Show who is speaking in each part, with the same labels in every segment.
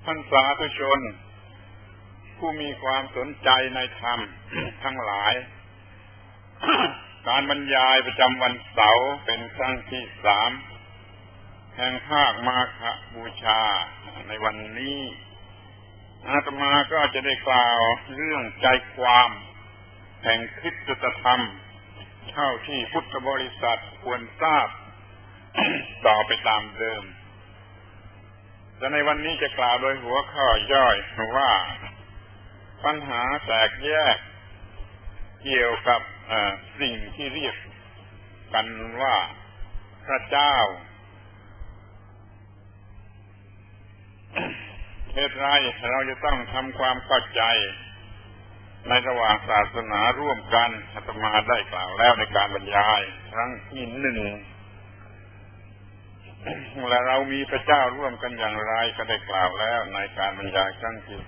Speaker 1: ท่านสาธุชนผู้มีความสนใจในธรรม ทั้งหลาย การบรรยายประจำวันเสาร์เป็นครั้งที่3แห่งภาคมาฆบูชาในวันนี้อาตมาก็จะได้กล่าวเรื่องใจความแห่งคริสตธรรมเท่าที่พุทธบริษัทควรทราบ ต่อไปตามเดิมแต่ในวันนี้จะกล่าวโดยหัวข้อย่อยว่าปัญหาแตกแยกเกี่ยวกับสิ่งที่เรียกกันว่าพระเจ้า เหตุไรเราจะต้องทำความเข้าใจในระหว่างศาสนาร่วมกันอาตมาได้กล่าวแล้วในการบรรยายครั้งที่1และเรามีพระเจ้าร่วมกันอย่างไรก็ได้กล่าวแล้วในการบรรยายครั้งที่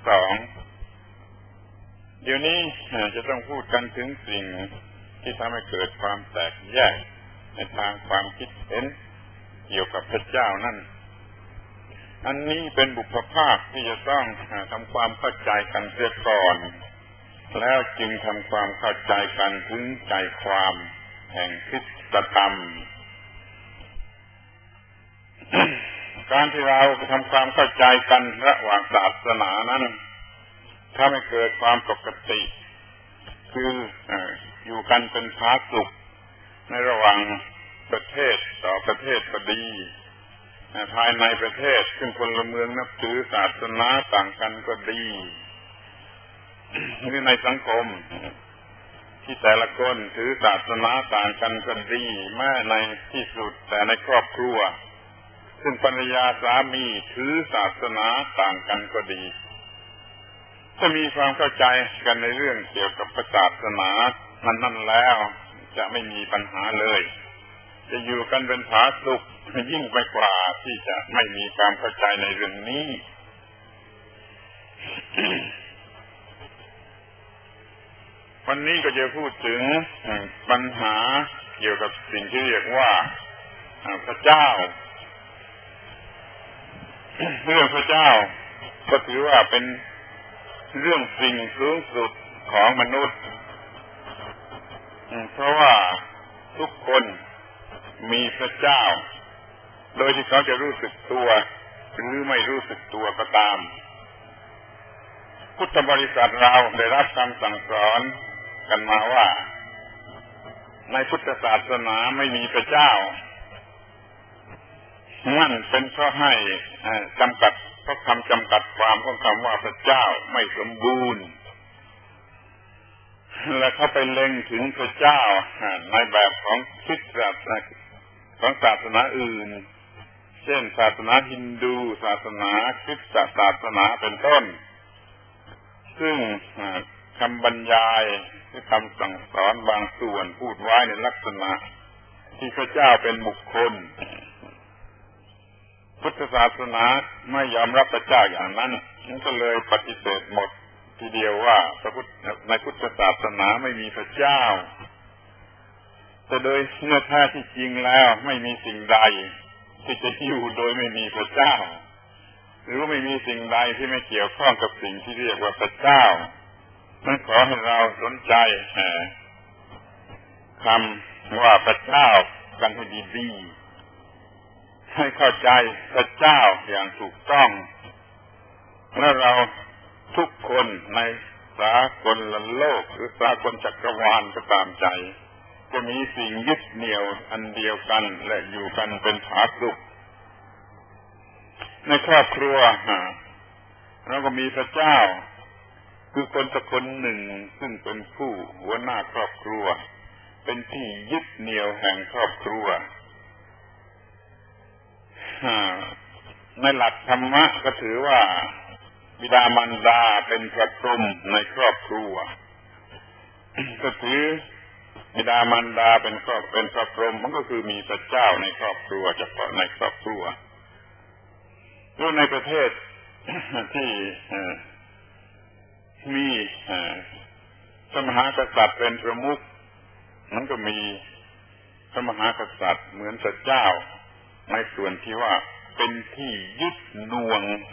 Speaker 1: 2เดี๋ยวนี้จะต้องพูดกันถึงสิ่งที่ทำให้เกิดความแตกแยกในทางความคิดเห็นเกี่ยวกับพระเจ้านั่นอันนี้เป็นบุพภาคที่จะต้องทำความเข้าใจกันเสียก่อนแล้วจึงทำความเข้าใจกันถึงใจความแห่งคริสตธรรม การที่เราทำความเข้าใจกันระหว่างศาสนานั้นถ้าไม่เกิดความปกติคืออยู่กันเป็นผาสุกในระหว่างประเทศต่อประเทศก็ดีภายในประเทศซึ่งพลเมืองนับถือศาสนาต่างกันก็ดีหรือในสังคมที่แต่ละคนถือศาสนาต่างกันก็ดีแม้ในที่สุดแต่ในครอบครัวซึ่งภรรยาสามีถือศาสนาต่างกันก็ดีถ้ามีความเข้าใจกันในเรื่องเกี่ยวกับศาสนานั่นแล้วจะไม่มีปัญหาเลยจะอยู่กันเป็นผาสุกยิ่งไปกว่าที่จะไม่มีความเข้าใจในเรื่องนี้ วันนี้ก็จะพูดถึงปัญหาเกี่ยวกับสิ่งที่เรียกว่าพระเจ้าเรื่องพระเจ้าก็ถือว่าเป็นเรื่องสิ่งสูงสุดของมนุษย์เพราะว่าทุกคนมีพระเจ้าโดยที่เขาจะรู้สึกตัวหรือไม่รู้สึกตัวก็ตามพุทธบริษัทเราได้รับคำสั่งสอนกันมาว่าในพุทธศาสนาไม่มีพระเจ้านั่นเป็นเพราะให้จำกัดเพราะคำจำกัดความของคำว่าพระเจ้าไม่สมบูรณ์และเขาไปเล็งถึงพระเจ้าในแบบของคริสต์ของศาสนาอื่นเช่นศาสนาฮินดูศาสนาคริสต์ศาสนาเป็นต้นซึ่งคำบรรยายหรือคำสั่งสอนบางส่วนพูดไว้ในลักษณะที่พระเจ้าเป็นบุคคลพุทธศาสนาไม่ยอมรับพระเจ้าอย่างนั้นฉันก็เลยปฏิเสธหมดทีเดียวว่าในพุทธศาสนาไม่มีพระเจ้าแต่โดยเนื้อแท้ที่จริงแล้วไม่มีสิ่งใดที่จะอยู่โดยไม่มีพระเจ้าหรือว่าไม่มีสิ่งใดที่ไม่เกี่ยวข้องกับสิ่งที่เรียกว่าพระเจ้านั้นขอให้เราสนใจคำว่าพระเจ้ากันให้ดีๆให้เข้าใจพระเจ้าอย่างถูกต้องและเราทุกคนในสากลโลกหรือสากลจักรวาลก็ตามใจจะมีสิ่งยึดเหนี่ยวอันเดียวกันและอยู่กันเป็นผาสุกในครอบครัวเราก็มีพระเจ้าคือคนสักคนหนึ่งซึ่งเป็นผู้หัวหน้าครอบครัวเป็นที่ยึดเหนี่ยวแห่งครอบครัวในหลักธรรมะก็ถือว่าบิดามารดาเป็นพระพรหมในครอบครัวก็ถือบิดามารดาเป็นพระพรหมมันก็คือมีพระเจ้าในครอบครัวเฉพาะในครอบครัวแล้วในประเทศที่มีพระมหากษัตริย์เป็นประมุขมันก็มีพระมหากษัตริย์เหมือนพระเจ้าในส่วนที่ว่าเป็นที่ยึดหน่วง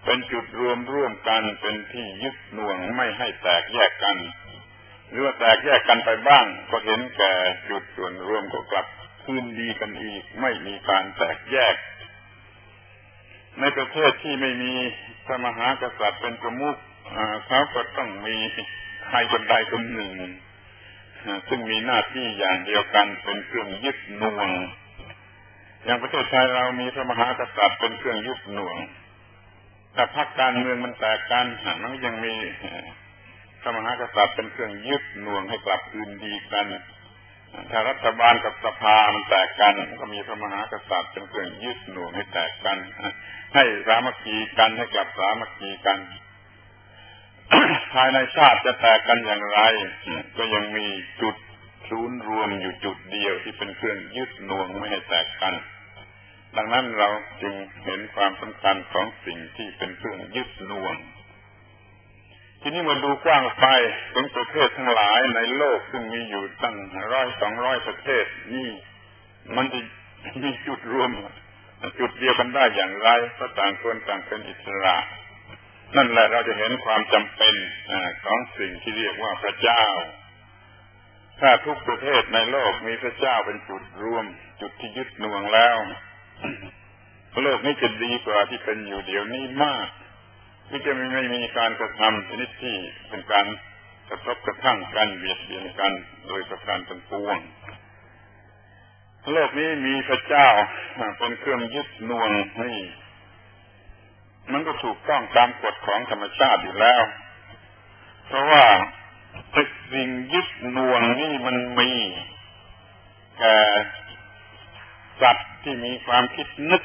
Speaker 1: เป็นจุดรวมร่วมกันเป็นที่ยึดหน่วงไม่ให้แตกแยกกันหรือว่าแตกแยกกันไปบ้างก็เห็นแก่จุดส่วนรวมก็กลับคืนดีกันอีกไม่มีการแตกแยกในประเทศที่ไม่มีพระมหากษัตริย์เป็นประมุขเขาก็ต้องมีใครคนใดคนหนึ่งซึ่งมีหน้าที่อย่างเดียวกันเป็นเครื่องยึดหน่วงอย่างประเทศไทยเรามีพระมหากษัตริย์เป็นเครื่องยึดหน่วงแต่พรรคการเมืองมันแตกกันมันยังมีพระมหากษัตริย์เป็นเครื่องยึดหน่วงให้กลับคืนดีกันถ้ารัฐบาลกับสภามันแตกกันก็มีพระมหากษัตริย์เป็นเครื่องยึดหน่วงให้แตกกันให้สามัคคีกันให้กลับสามัคคีกัน ภายในชาติจะแตกกันอย่างไรก็ยังมีจุดศูนย์รวมอยู่จุดเดียวที่เป็นเครื่องยึดหน่วงไม่ให้แตกกันดังนั้นเราจึงเห็นความสำคัญของสิ่งที่เป็นเครื่องยึดหน่วงทีนี้มาดูกว้างไปถึงประเทศทั้งหลายในโลกซึ่งมีอยู่ตั้ง100-200ประเทศนี่มันจะมีจุดรวมจุดเดียวกันได้อย่างไรเพราะต่างคนต่างเป็นอิสระนั่นแหละเราจะเห็นความจำเป็นของสิ่งที่เรียกว่าพระเจ้าถ้าทุกประเทศในโลกมีพระเจ้าเป็นจุดรวมจุดที่ยึดหน่วงแล้วโลกนี้จะดีกว่าที่เป็นอยู่เดี๋ยวนี้มากที่จะไม่มีการกระทำชนิดที่เป็นการกระทบกระทั่งกันเบียดเบียนกันโดยประการทั้งปวงโลกนี้มีพระเจ้าเป็นเครื่องยึดหน่วงนี่มันก็ถูกต้องตามกฎของธรรมชาติอยู่แล้วเพราะว่าสิ่งยึดหน่วงนี่มันมีแก่สัตว์ที่มีความคิดนึก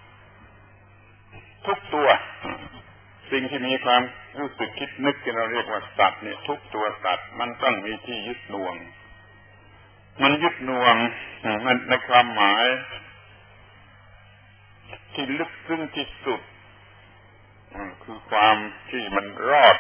Speaker 1: ทุกตัวสิ่งที่มีความรู้สึกคิดนึกที่เราเรียกว่าสัตว์เนี่ยทุกตัวสัตว์มันต้องมีที่ยึดหน่วงมันยึดหน่วงมันในความหมายที่ลึกซึ้งที่สุดคือความที่มันรอด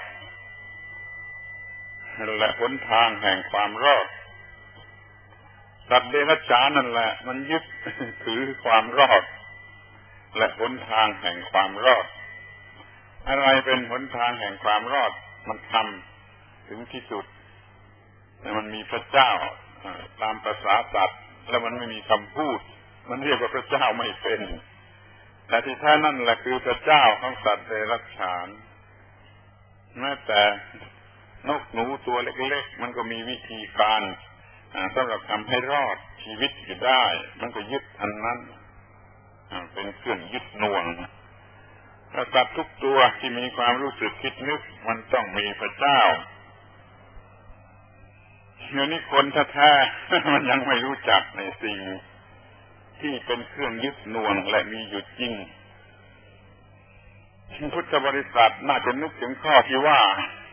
Speaker 1: และหนทางแห่งความรอดสัตว์เดรัจฉานนั่นแหละมันยึดถือความรอดและหนทางแห่งความรอดอะไรเป็นหนทางแห่งความรอดมันทำถึงที่สุดแต่มันมีพระเจ้าตามภาษาสัตว์แล้วมันไม่มีคำพูดมันเรียกว่าพระเจ้าไม่เป็นแต่ที่แท้นั่นแหละคือพระเจ้าของสัตว์เดรัจฉานแม้แต่นกหนูตัวเล็กๆมันก็มีวิธีการสำหรับทำให้รอดชีวิตอยู่ได้มันก็ยึดอันนั้นเป็นเครื่องยึดหน่วงสัตว์ทุกตัวที่มีความรู้สึกคิดนึกมันต้องมีพระเจ้าเดี๋ยวนี้คนแท้ๆมันยังไม่รู้จักในสิ่งที่เป็นเครื่องยึดหน่วงและมีอยู่จริงพุทธบริษัทน่าจะนึกถึงข้อที่ว่า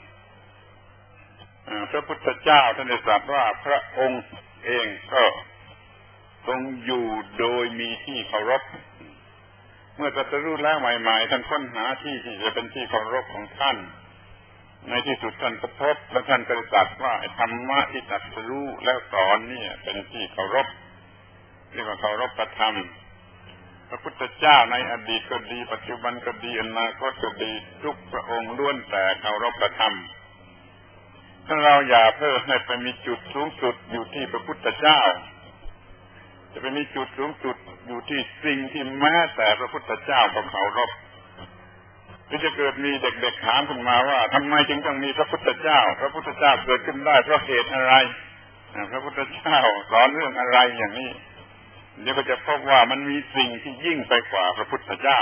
Speaker 1: พระพุทธเจ้าท่านได้ตรัสว่าพระองค์เองก็ทรงอยู่โดยมีที่เคารพเมื่อตรัสรู้แล้วใหม่ๆท่านค้นหาที่จะเป็นที่เคารพของท่านในที่สุดท่านก็พบและท่านก็ตรัสว่าธรรมะที่ตรัสรู้แล้วสอนนี่เป็นที่เคารพเรียกว่าเคารพพระธรรมพระพุทธเจ้าในอดีตก็ดีปัจจุบันก็ดีอนาคตก็ดีทุกพระองค์ล้วนแต่เคารพพระธรรมถ้าเราอย่าเพิ่มให้ไปมีจุดสูงสุดอยู่ที่พระพุทธเจ้าจะไปมีจุดสูงสุดอยู่ที่สิ่งที่แม้แต่พระพุทธเจ้าก็เคารพหรือจะเกิดมีเด็กๆถามขึ้นมาว่าทำไมจึงต้องมีพระพุทธเจ้าพระพุทธเจ้าเกิดขึ้นได้เพราะเหตุอะไรพระพุทธเจ้าสอนเรื่องอะไรอย่างนี้เดี๋ยวก็จะพบว่ามันมีสิ่งที่ยิ่งไปกว่าพระพุทธเจ้า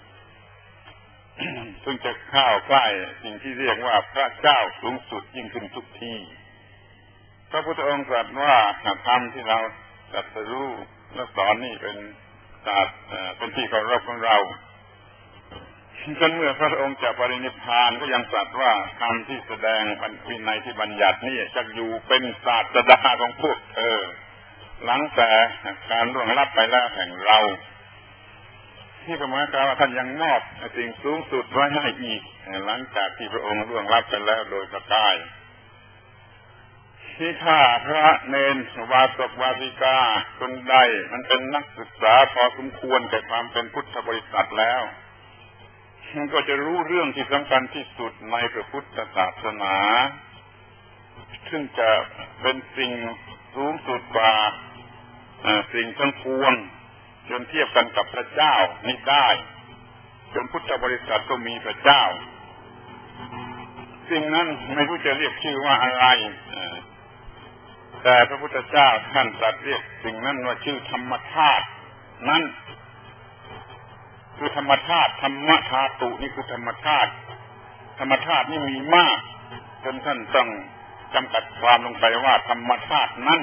Speaker 1: ซึ่งจะเข้าใกล้สิ่งที่เรียกว่าพระเจ้าสูงสุดยิ่งขึ้นทุกทีพระพุทธองค์ตรัสว่าธรรมที่เราตรัสรู้และสอนนี่เป็นศาสตร์เป็นที่เคารพของเราจนเมื่อพระองค์จะปรินิพพานก็ยังตรัสว่าธรรมที่แสดงวินัยที่บัญญัตินี่จะอยู่เป็นศาสดาของพวกเธอหลังแต่การล่วงลับไปแล้วแห่งเราที่หมายความว่าท่านยังมอบสิ่งสูงสุดไว้ให้อีกหลังจากที่พระองค์ล่วงลับไปแล้วโดยประการที่ถ้าพระเณรวาสกวาสิกาคนใดมันเป็นนักศึกษาพอสมควรแก่ความเป็นพุทธบริษัทแล้วมันก็จะรู้เรื่องที่สำคัญที่สุดในพระพุทธศาสนาซึ่งจะเป็นสิ่งสูงสุดกว่าสิ่งทั้งปวงจนเทียบกันกับพระเจ้าไม่ได้จนพุทธบริษัทก็มีพระเจ้าสิ่งนั้นไม่รู้จะเรียกชื่อว่าอะไรแต่พระพุทธเจ้าท่านตรัสเรียกสิ่งนั้นว่าชื่อธรรมธาตุนั้นคือธรรมธาตุธรรมธาตุนี่คือธรรมธาตุธรรมธาตุนี่มีมากจนท่านต้องจำกัดความลงไปว่าธรรมธาตุนั้น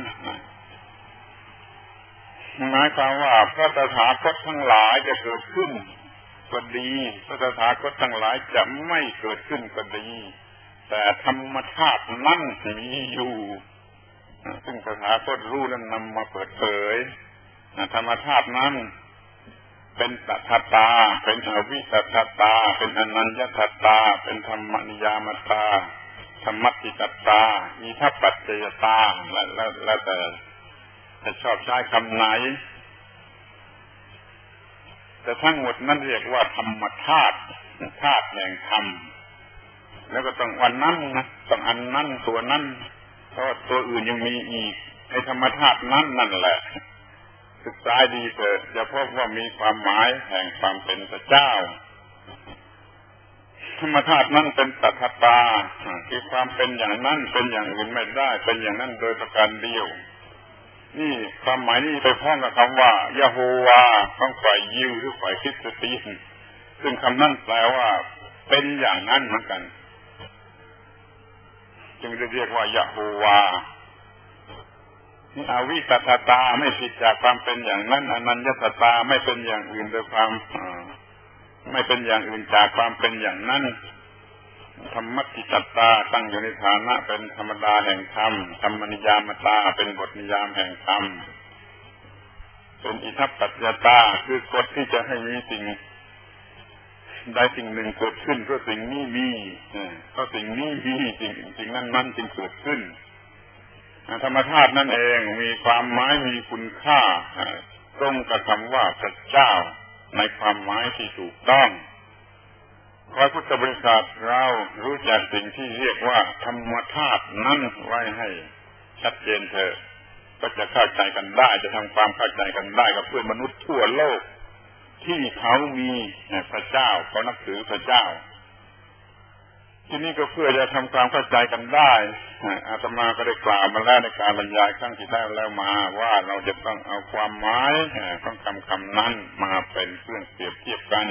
Speaker 1: หมายความว่าพระตถาคตทั้งหลายจะเกิดขึ้นก็ดีพระตถาคตทั้งหลายจะไม่เกิดขึ้นก็ดีแต่ธรรมธาตุนั้นมีอยู่ซึ่งตถาคตรู้และนำมาเปิดเผยธรรมธาตุนั้นเป็นตัทตาเป็นอวิตัทตาเป็นอนัญญตัตตาเป็นธรรมนิยามตาธรรมติตัตตาอิทัปปัจจยตาแล้วแต่จะชอบใช้คำไหนแต่ทั้งหมดนั้นเรียกว่าธรรมธาตุธาตุแห่งธรรมแล้วก็ต้องวันนั้นนะต้องอันนั้นตัวนั้นเพราะตัวอื่นยังมีอีกไอ้ธรรมธาตุนั้นนั่นแหละศึกษาดีเถิดจะพบว่ามีความหมายแห่งความเป็นพระเจ้าธรรมธาตุนั้นเป็นตัทตาคือความเป็นอย่างนั้นเป็นอย่างอื่นไม่ได้เป็นอย่างนั้นโดยประการเดียวนี่ความหมายนี้ไปพ้องกับคำว่ายะโฮวาของฝ่ายยิวหรือฝ่ายคริสเตียนซึ่งคำนั้นแปลว่าเป็นอย่างนั้นเหมือนกันจึงจะเรียกว่ายะโฮวาอวิตัทตาไม่ผิดจากความเป็นอย่างนั้นอนัญญตตาไม่เป็นอย่างอื่นโดยความไม่เป็นอย่างอื่นจากความเป็นอย่างนั้นธรรมติตัตตาตั้งอยู่ในฐานะเป็นธรรมดาแห่งธรรมธรรมนิยามตาเป็นบทนิยามแห่งธรรมเป็นอิทัปปัจจตาคือกฎที่จะให้มีสิ่งใดสิ่งหนึ่งเกิดขึ้นเพราะสิ่งนี้มีเพราะสิ่งนี้มีสิ่งนั้นจึงเกิดขึ้นธรรมธาตุนั่นเองมีความหมายมีคุณค่าตรงกับคำว่าพระเจ้าในความหมายที่ถูกต้องขอพุทธบริษัทเรารู้จักสิ่งที่เรียกว่าธรรมธาตุนั้นไว้ให้ชัดเจนเถอะก็จะเข้าใจกันได้จะทำความเข้าใจกันได้กับเพื่อนมนุษย์ทั่วโลกที่เขามีพระเจ้าเขานับถือพระเจ้าที่นี่ก็เพื่อจะทำความเข้าใจกันได้อาตมาก็ได้กล่าวมาแล้วในการบรรยายครั้งที่แล้วมาว่าเราจะต้องเอาความหมายของคำนั้นมาเป็นเครื่องเปรียบเทียบกัน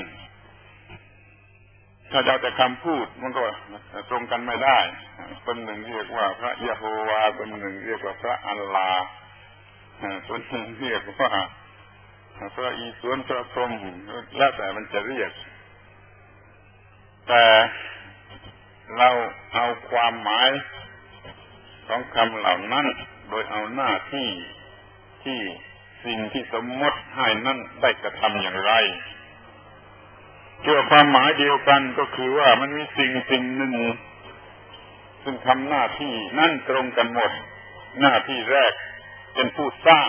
Speaker 1: ถ้าจะเอาแต่คำพูดมันก็ตรงกันไม่ได้คนหนึ่งเรียกว่าพระยะโฮวาคนหนึ่งเรียกว่าพระอัลลาห์คนหนึ่งเรียกว่าพระอีสวนพระพรหมแล้วแต่มันจะเรียกแต่เราเอาความหมายของคำเหล่านั้นโดยเอาหน้าที่สิ่งที่สมมติให้นั้นได้กระทำอย่างไรเกี่ยวกับความหมายเดียวกันก็คือว่ามันมีสิ่งหนึ่งซึ่งทำหน้าที่นั่นตรงกันหมดหน้าที่แรกเป็นผู้สร้าง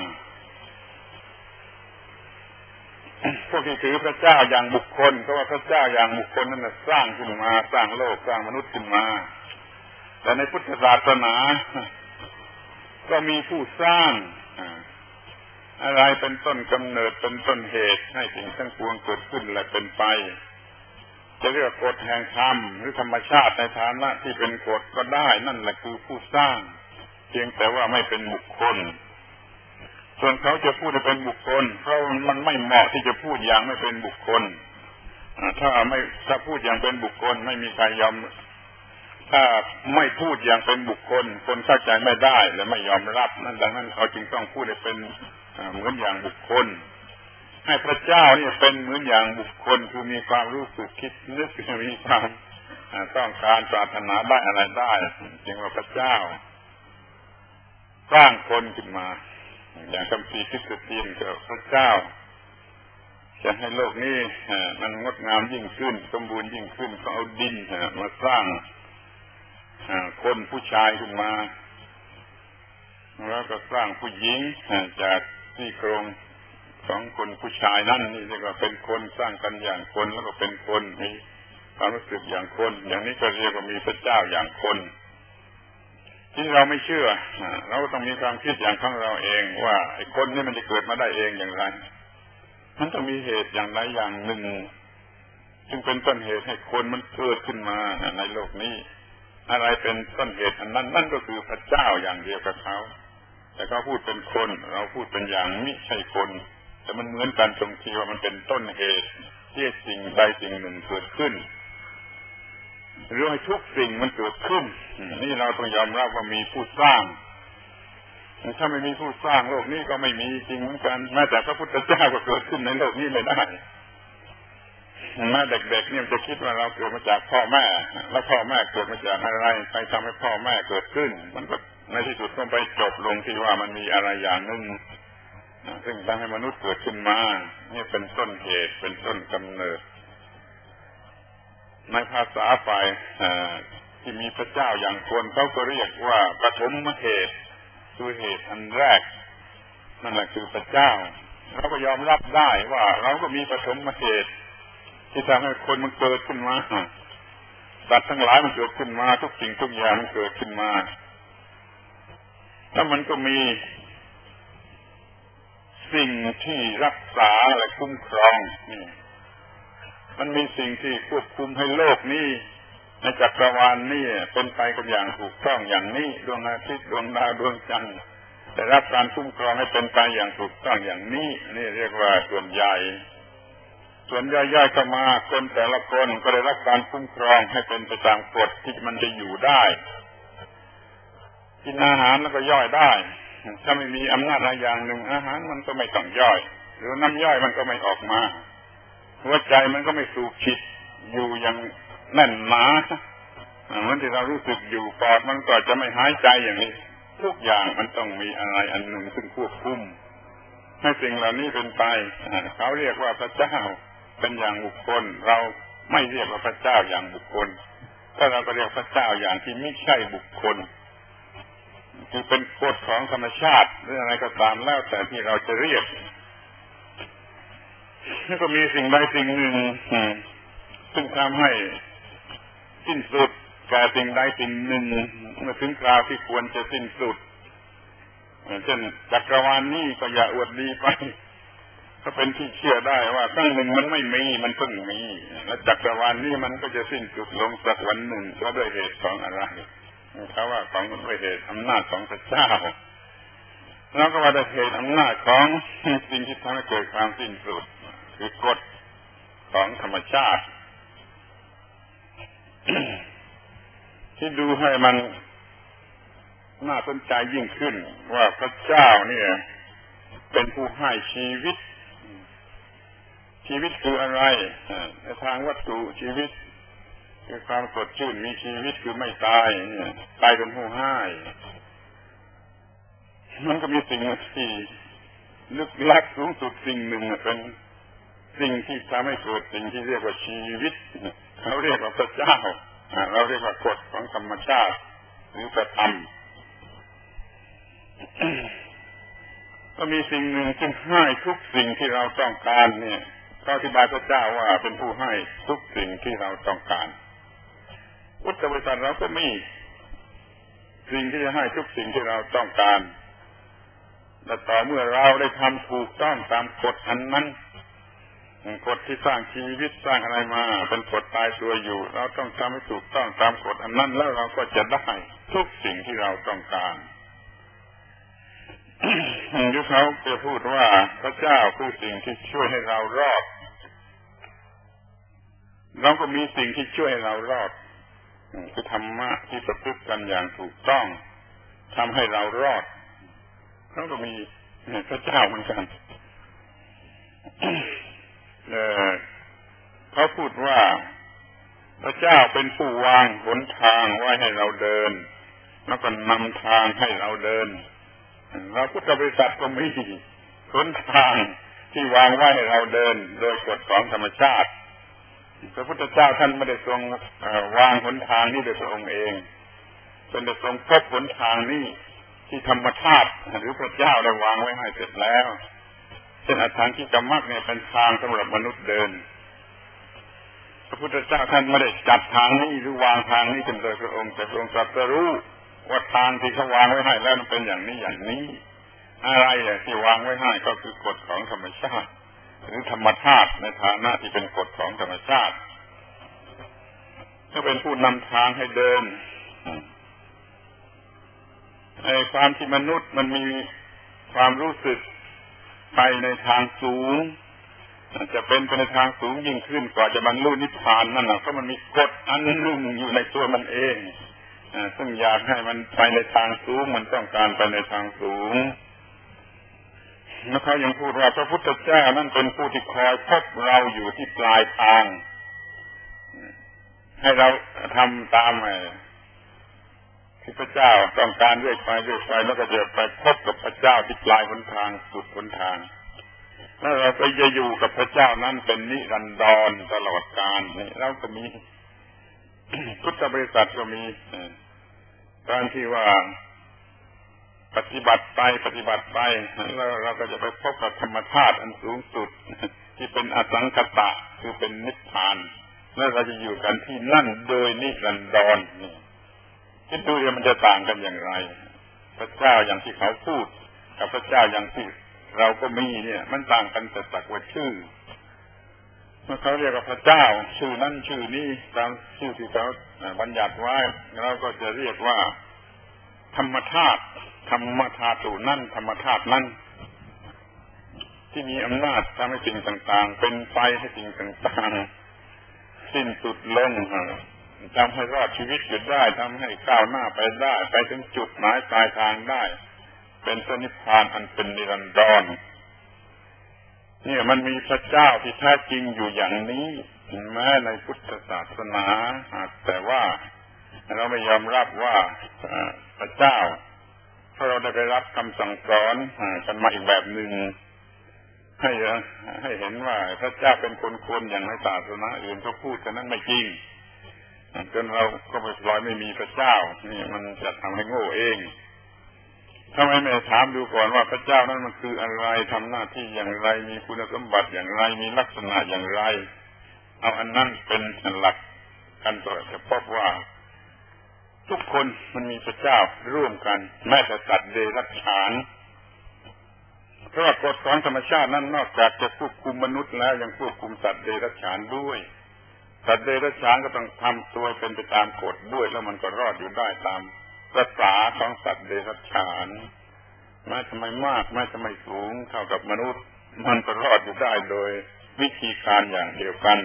Speaker 1: พวกที่ถือพระเจ้าอย่างบุคคลเพราะว่าพระเจ้าอย่างบุคคลนั้นสร้างขึ้นมาสร้างโลกสร้างมนุษย์ขึ้นมาแต่ในพุทธศาสนาก็มีผู้สร้างอะไรเป็นต้นกำเนิดเป็นต้นเหตุให้สิ่งทั้งปวงเกิดขึ้นและเป็นไปจะเรียกกฎแห่งธรรมหรือธรรมชาติในฐานะที่เป็นกฎก็ได้นั่นแหละคือผู้สร้างเพียงแต่ว่าไม่เป็นบุคคลส่วนเขาจะพูดเป็นบุคคลเพราะมันไม่เหมาะที่จะพูดอย่างไม่เป็นบุคคลถ้าพูดอย่างเป็นบุคคลไม่มีใครยอมถ้าไม่พูดอย่างเป็นบุคคลคนเข้าใจไม่ได้และไม่ยอมรับนั่นดังนั้นเขาจึงต้องพูดให้เป็นเหมือนอย่างบุคคลให้พระเจ้านี่เป็นเหมือนอย่างบุคคลคือมีความรู้สึกคิดนึกมีความต้องการปรารถนาได้อะไรได้จึงว่าพระเจ้าสร้างคนขึ้นมาอย่างคัมภีร์คริสเตียนก็พระเจ้าจะให้โลกนี้มันงดงามยิ่งขึ้นสมบูรณ์ยิ่งขึ้นก็เอาดินมาสร้างคนผู้ชายขึ้นมาแล้วก็สร้างผู้หญิงจากซี่โครงของคนผู้ชายนั่นนี่เรียกว่าเป็นคนสร้างกันอย่างคนแล้วก็เป็นคนมีความรู้สึกอย่างคนอย่างนี้ก็เรียกว่ามีพระเจ้าอย่างคนที่เราไม่เชื่อเราต้องมีความคิดอย่างของเราเองว่าไอ้คนนี่มันจะเกิดมาได้เองอย่างไรมันต้องมีเหตุอย่างใดอย่างหนึ่งจึงเป็นต้นเหตุให้คนมันเกิดขึ้นมาในโลกนี้อะไรเป็นต้นเหตุอันนั้นนั่นก็คือพระเจ้าอย่างเดียวกับเขาแต่เขาพูดเป็นคนเราพูดเป็นอย่างมิใช่คนแต่มันเหมือนกันตรงที่ว่ามันเป็นต้นเหตุที่สิ่งใดสิ่งหนึ่งเกิดขึ้นหรือให้ทุกสิ่งมันเกิดขึ้นนี่เราต้องยอมรับว่ามีผู้สร้างถ้าไม่มีผู้สร้างโลกนี้ก็ไม่มีจริงเหมือนกันแม้แต่พระพุทธเจ้าก็เกิดขึ้นในโลกนี้ไม่ได้แม้เด็กๆเนี่ยจะคิดว่าเราเกิดมาจากพ่อแม่แล้วพ่อแม่เกิดมาจากอะไรใครทำให้พ่อแม่เกิดขึ้นมันก็ในที่สุดก็ไปจบลงที่ว่ามันมีอะไรอย่างหนึ่งซึ่งทำให้มนุษย์เกิดขึ้นมานี่เป็นต้นเหตุเป็นต้นกำเนิดในภาษาฝ่ายที่มีพระเจ้าอย่างคนเขาก็เรียกว่าปฐมเหตุคือเหตุอันแรกนั่นแหละคือพระเจ้าเราก็ยอมรับได้ว่าเราก็มีปฐมเหตุที่ทำให้คนมันเกิดขึ้นมาสัตว์ทั้งหลายมันเกิดขึ้นมาทุกสิ่งทุกอย่างมันเกิดขึ้นมาแล้วมันก็มีสิ่งที่รักษาและคุ้มครองนี่มันมีสิ่งที่ควบคุมให้โลกนี้ในจักรวาลนี่เป็นไปกันอย่างถูกต้องอย่างนี้ดวงอาทิตย์ดวงดาวดวงจันทร์ได้รับการคุ้มครองให้เป็นไปอย่างถูกต้องอย่างนี้นี่เรียกว่าส่วนใหญ่ส่วนย่อยๆเข้ามาคนแต่ละคนก็ได้รับการคุ้มครองให้เป็นไปตามกฎที่มันจะอยู่ได้กินอาหารแล้วก็ย่อยได้ถ้าไม่มีอำนาจอะไรอย่างหนึ่งอาหารมันก็ไม่ต้องย่อยหรือน้ำย่อยมันก็ไม่ออกมาหัวใจมันก็ไม่สูบฉีดอยู่อย่างแน่นหนาเหมือนที่เรารู้สึกอยู่ปอดมันก็จะไม่หายใจอย่างนี้ทุกอย่างมันต้องมีอะไรอันหนึ่งซึ่งควบคุมให้สิ่งเหล่านี้เป็นไปเขาเรียกว่าพระเจ้าเป็นอย่างบุคคลเราไม่เรียกว่าพระเจ้าอย่างบุคคลถ้าเราก็เรียกพระเจ้าอย่างที่ไม่ใช่บุคคลคือเป็นกฎของธรรมชาติหรืออะไรก็ตามแล้วแต่ที่เราจะเรียกนี่ก็มีสิ่งใดสิ่งหนึ่งซึ่งทำให้สิ้นสุดแก่สิ่งใดสิ่งหนึ่งเมื่อถึงคราวที่ควรจะสิ้นสุดเช่นจักรวาลนี้ก็อย่าอวดดีไปก็เป็นที่เชื่อได้ว่าครั้งหนึ่งมันไม่มีมันเพิ่งมีและจักรวาลนี้มันก็จะสิ้นสุดลงสักวันหนึ่งก็ด้วยเหตุของอะไรเขาว่าของด้วยเหตุอำนาจของพระเจ้าแล้วก็ว่าด้วยเหตุอำนาจของสิ่งที่ทำให้เกิดความสิ้นสุดคือกฎของธรรมชาติ ที่ดูให้มันน่าสนใจยิ่งขึ้นว่าพระเจ้าเนี่ยเป็นผู้ให้ชีวิตชีวิตคืออะไรในทางวัตถุชีวิตคือความสดชื่นมีชีวิตคือไม่ตายเนี่ยตายเป็นผู้ให้มันก็มีสิ่งที่ลึกลับสูงสุดสิ่งหนึ่งเป็นสิ่งที่ทำให้เกิดสิ่งที่เรียกว่าชีวิตเขาเรียกว่าพระเจ้าเราเรียกว่ากฎของธรรมชาติหรือพระธรรมก็มีสิ่งหนึ่งซึ่งให้ทุกสิ่งที่เราต้องการเนี่ยเขาอธิบายพระเจ้าว่าเป็นผู้ให้ทุกสิ่งที่เราต้องการพุทธบริษัทเราก็มีสิ่งที่จะให้ทุกสิ่งที่เราต้องการแต่ต่อเมื่อเราได้ทำถูกต้องตามกฎอันนั้นกฎที่สร้างชีวิตสร้างอะไรมาเป็นกฎตายตัวอยู่เราต้องทำให้ถูกต้องตามกฎอันนั้นแล้วเราก็จะได้ทุกสิ่งที่เราต้องการที่เขาจะพูดว่าพระเจ้าคือสิ่งที่ช่วยให้เรารอดเราก็มีสิ่งที่ช่วยให้เรารอดคือธรรมะที่ประพฤติกันอย่างถูกต้องทำให้เรารอดเราก็มีพระเจ้าเหมือนกันเขาพูดว่าพระเจ้าเป็นผู้วางหนทางไว้ให้เราเดินแล้วก็นำทางให้เราเดินเราพุทธบริษัทก็มีหนทางที่วางไว้ให้เราเดินโดยกฎของธรรมชาติพระพุทธเจ้าท่านไม่ได้ทรงวางหนทางนี้โดยพระองค์เองเป็นแต่ทรงพบหนทางนี้ที่ธรรมชาติหรือพระเจ้าได้วางไว้ให้เสร็จแล้วเช่นอรหังคิกมรรคเนี่ยเป็นทางสำหรับมนุษย์เดินระพุทธเจ้าท่านไม่ได้จัดทางนี้หรือวางทางนี้จนโดยพระองค์แต่พระองค์ตรัสรู้ว่าทางที่เขาวางไว้ให้แล้วมันเป็นอย่างนี้อย่างนี้อะไรที่วางไว้ให้ก็คือกฎของธรรมชาติหรือธรรมชาติในฐานะที่เป็นกฎของธรรมชาติก็เป็นผู้นำทางให้เดินในความที่มนุษย์มันมีความรู้สึกไปในทางสูงจะเป็นไปในทางสูงยิ่งขึ้นกว่าจะบรรลุนิพพานนั่นแหละเพราะมันมีกฎอันหนึ่งอยู่ในตัวมันเองซึ่งอยากให้มันไปในทางสูงมันต้องการไปในทางสูงแล้วเขายังพูดว่าพระพุทธเจ้านั่นเป็นผู้ที่คอยพบเราอยู่ที่ปลายทางให้เราทำตามที่พระเจ้าต้องการเรื่อยไปแล้วก็จะไปพบกับพระเจ้าที่ปลายหนทางสุดหนทางแล้วเราไปจะอยู่กับพระเจ้านั้นเป็นนิรันดรตลอดกาลนี่เราก็มี พุทธบริษัทก็มีการที่ว่าปฏิบัติไปแล้วเราก็จะไปพบกับธรรมชาติอันสูงสุดที่เป็นอสังขตะคือเป็นนิพพานแล้วเราจะอยู่กันที่นั่นโดยนิรันดรนี่คิดดูมันจะต่างกันอย่างไรพระเจ้าอย่างที่เขาพูดกับพระเจ้าอย่างที่เราก็มีเนี่ยมันต่างกันแต่สักว่าชื่อเมื่อเขาเรียกว่าพระเจ้าชื่อนั้นชื่อนี้ตามชื่อที่เขาบัญญัติไว้เราก็จะเรียกว่าธรรมธาตุธรรมธาตุนั่นธรรมธาตุนั่นที่มีอำนาจทำให้สิ่งต่างๆเป็นไปให้สิ่งต่างๆสิ้นสุดลงทำให้รอดชีวิตอยู่ได้ทำให้ก้าวหน้าไปได้ไปถึงจุดหมายปลายทางได้เป็นพระนิพพานอันเป็นนิรันดรเนี่ยมันมีพระเจ้าที่แท้จริงอยู่อย่างนี้แม้ในพุทธศาสนาแต่ว่าเราไม่ยอมรับว่าพระเจ้าเพราะเราได้ไปรับคำสั่งสอนกันมาอีกแบบหนึ่งให้เห็นว่าพระเจ้าเป็นคนอย่างในศาสนาอื่นเขาพูดกันนั้นไม่จริงจนเราก็ไปปล่อยไม่มีพระเจ้านี่มันจะทำให้โง่เองทำไมไม่ถามดูก่อนว่าพระเจ้านั้นมันคืออะไรทำหน้าที่อย่างไรมีคุณสมบัติอย่างไรมีลักษณะอย่างไรเอาอันนั้นเป็นหลักกันต่อจะพบว่าทุกคนมันมีพระเจ้าร่วมกันแม้แต่สัตว์เดรัจฉานเพราะกฎของธรรมชาตินั้นนอกจากจะควบคุมมนุษย์แล้วยังควบคุมสัตว์เดรัจฉานด้วยสัตว์เดรัจฉานก็ต้องทำตัวเป็นไปตามกฎด้วยแล้วมันก็รอดอยู่ได้ตามภาษาของสัตว์เดรัจฉานแม้จะไม่มากแม้จะไม่สูงเท่ากับมนุษย์มันก็รอดอยู่ได้โดยวิธีการอย่างเดียวกัน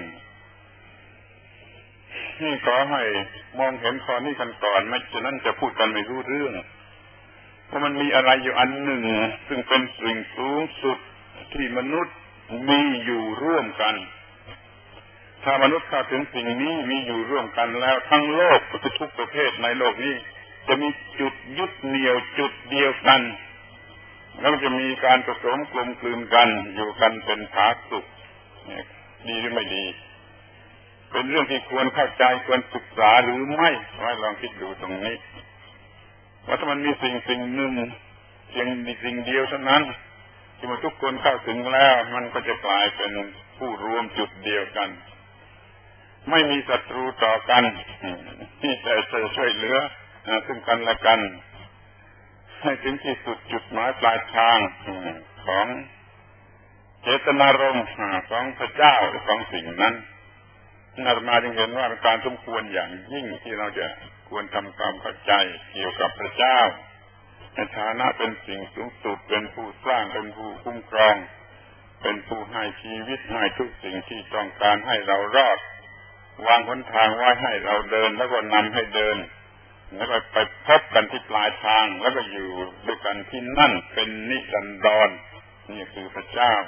Speaker 1: นี่ขอให้มองเห็นข้อนี้กันก่อนไม่ฉะนั้นจะพูดกันไม่รู้เรื่องเพราะมันมีอะไรอยู่อันหนึ่งซึ่งเป็นสิ่งสูงสุดที่มนุษย์มีอยู่ร่วมกันถ้ามนุษย์เข้าถึงสิ่งนี้มีอยู่ร่วมกันแล้วทั้งโลกทุกประเภทในโลกนี้จะมีจุดยึดเหนี่ยวจุดเดียวกันแล้วจะมีการผสมกลมกลืนกันอยู่กันเป็นผาสุกดีหรือไม่ดีเป็นเรื่องที่ควรเข้าใจควรศึกษาหรือไม่ว่าลองคิดดูตรงนี้ว่าถ้ามันมีสิ่งหนึ่งเพียงสิ่งเดียวเท่านั้นที่มาทุกคนเข้าถึงแล้วมันก็จะกลายเป็นผู้รวมจุดเดียวกันไม่มีศัตรูต่อกันที่แต่จะช่วยเหลือซึ่งกันและกันให้ถึงที่สุดจุดหมายปลายทางของเจตนารมณ์ของพระเจ้าหรือของสิ่งนั้นอาตมาจึงเห็นว่าเป็นการสมควรอย่างยิ่งที่เราจะควรทำความเข้าใจเกี่ยวกับพระเจ้าในฐานะเป็นสิ่งสูงสุดเป็นผู้สร้างเป็นผู้คุ้มครองเป็นผู้ให้ชีวิตให้ทุกสิ่งที่ต้องการให้เรารอดวางหนทางไว้ให้เราเดินแล้วก็นำให้เดินแล้วก็ไปพบกันที่ปลายทางแล้วก็อยู่ด้วยกันที่นั่นเป็นนิรันดรนี่คือพระเจ้า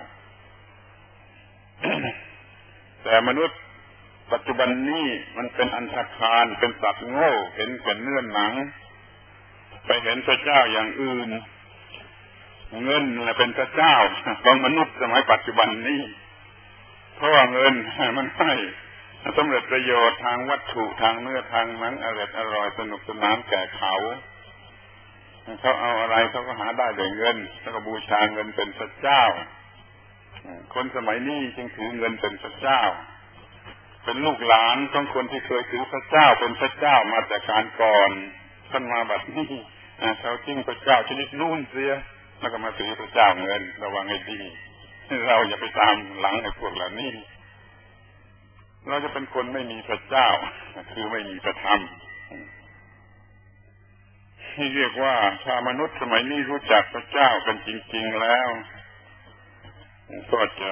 Speaker 1: แต่มนุษย์ปัจจุบันนี้มันเป็นอันธพาลเป็นสัตว์โง่เห็นแต่เนื้อหนังไปเห็นพระเจ้าอย่างอื่นเงินเป็นพระเจ้าของมนุษย์สมัยปัจจุบันนี้เพราะว่าเงินมันให้สำเร็จประโยชน์ทางวัตถุทางเนื้อทางหนังอร่อยสนุกสนานแก่เขาเอาอะไรเขาก็หาได้ด้วยเงินแล้วก็บูชาเงินเป็นพระเจ้าคนสมัยนี้จึงถือเงินเป็นพระเจ้าเป็นลูกหลานของคนที่เคยถือพระเจ้าเป็นพระเจ้ามาแต่การก่อนท่านมาบัดนี้เขาทิ้งพระเจ้าชนิดนู่นเสียแล้วก็มาถือพระเจ้าเงินระวังให้ดีเราอย่าไปตามหลังไอ้พวกเหล่านี้เราจะเป็นคนไม่มีพระเจ้าคือไม่มีพระธรรมที่เรียกว่าชาวมนุษย์สมัยนี้รู้จักพระเจ้ากันจริงๆแล้วก็จะ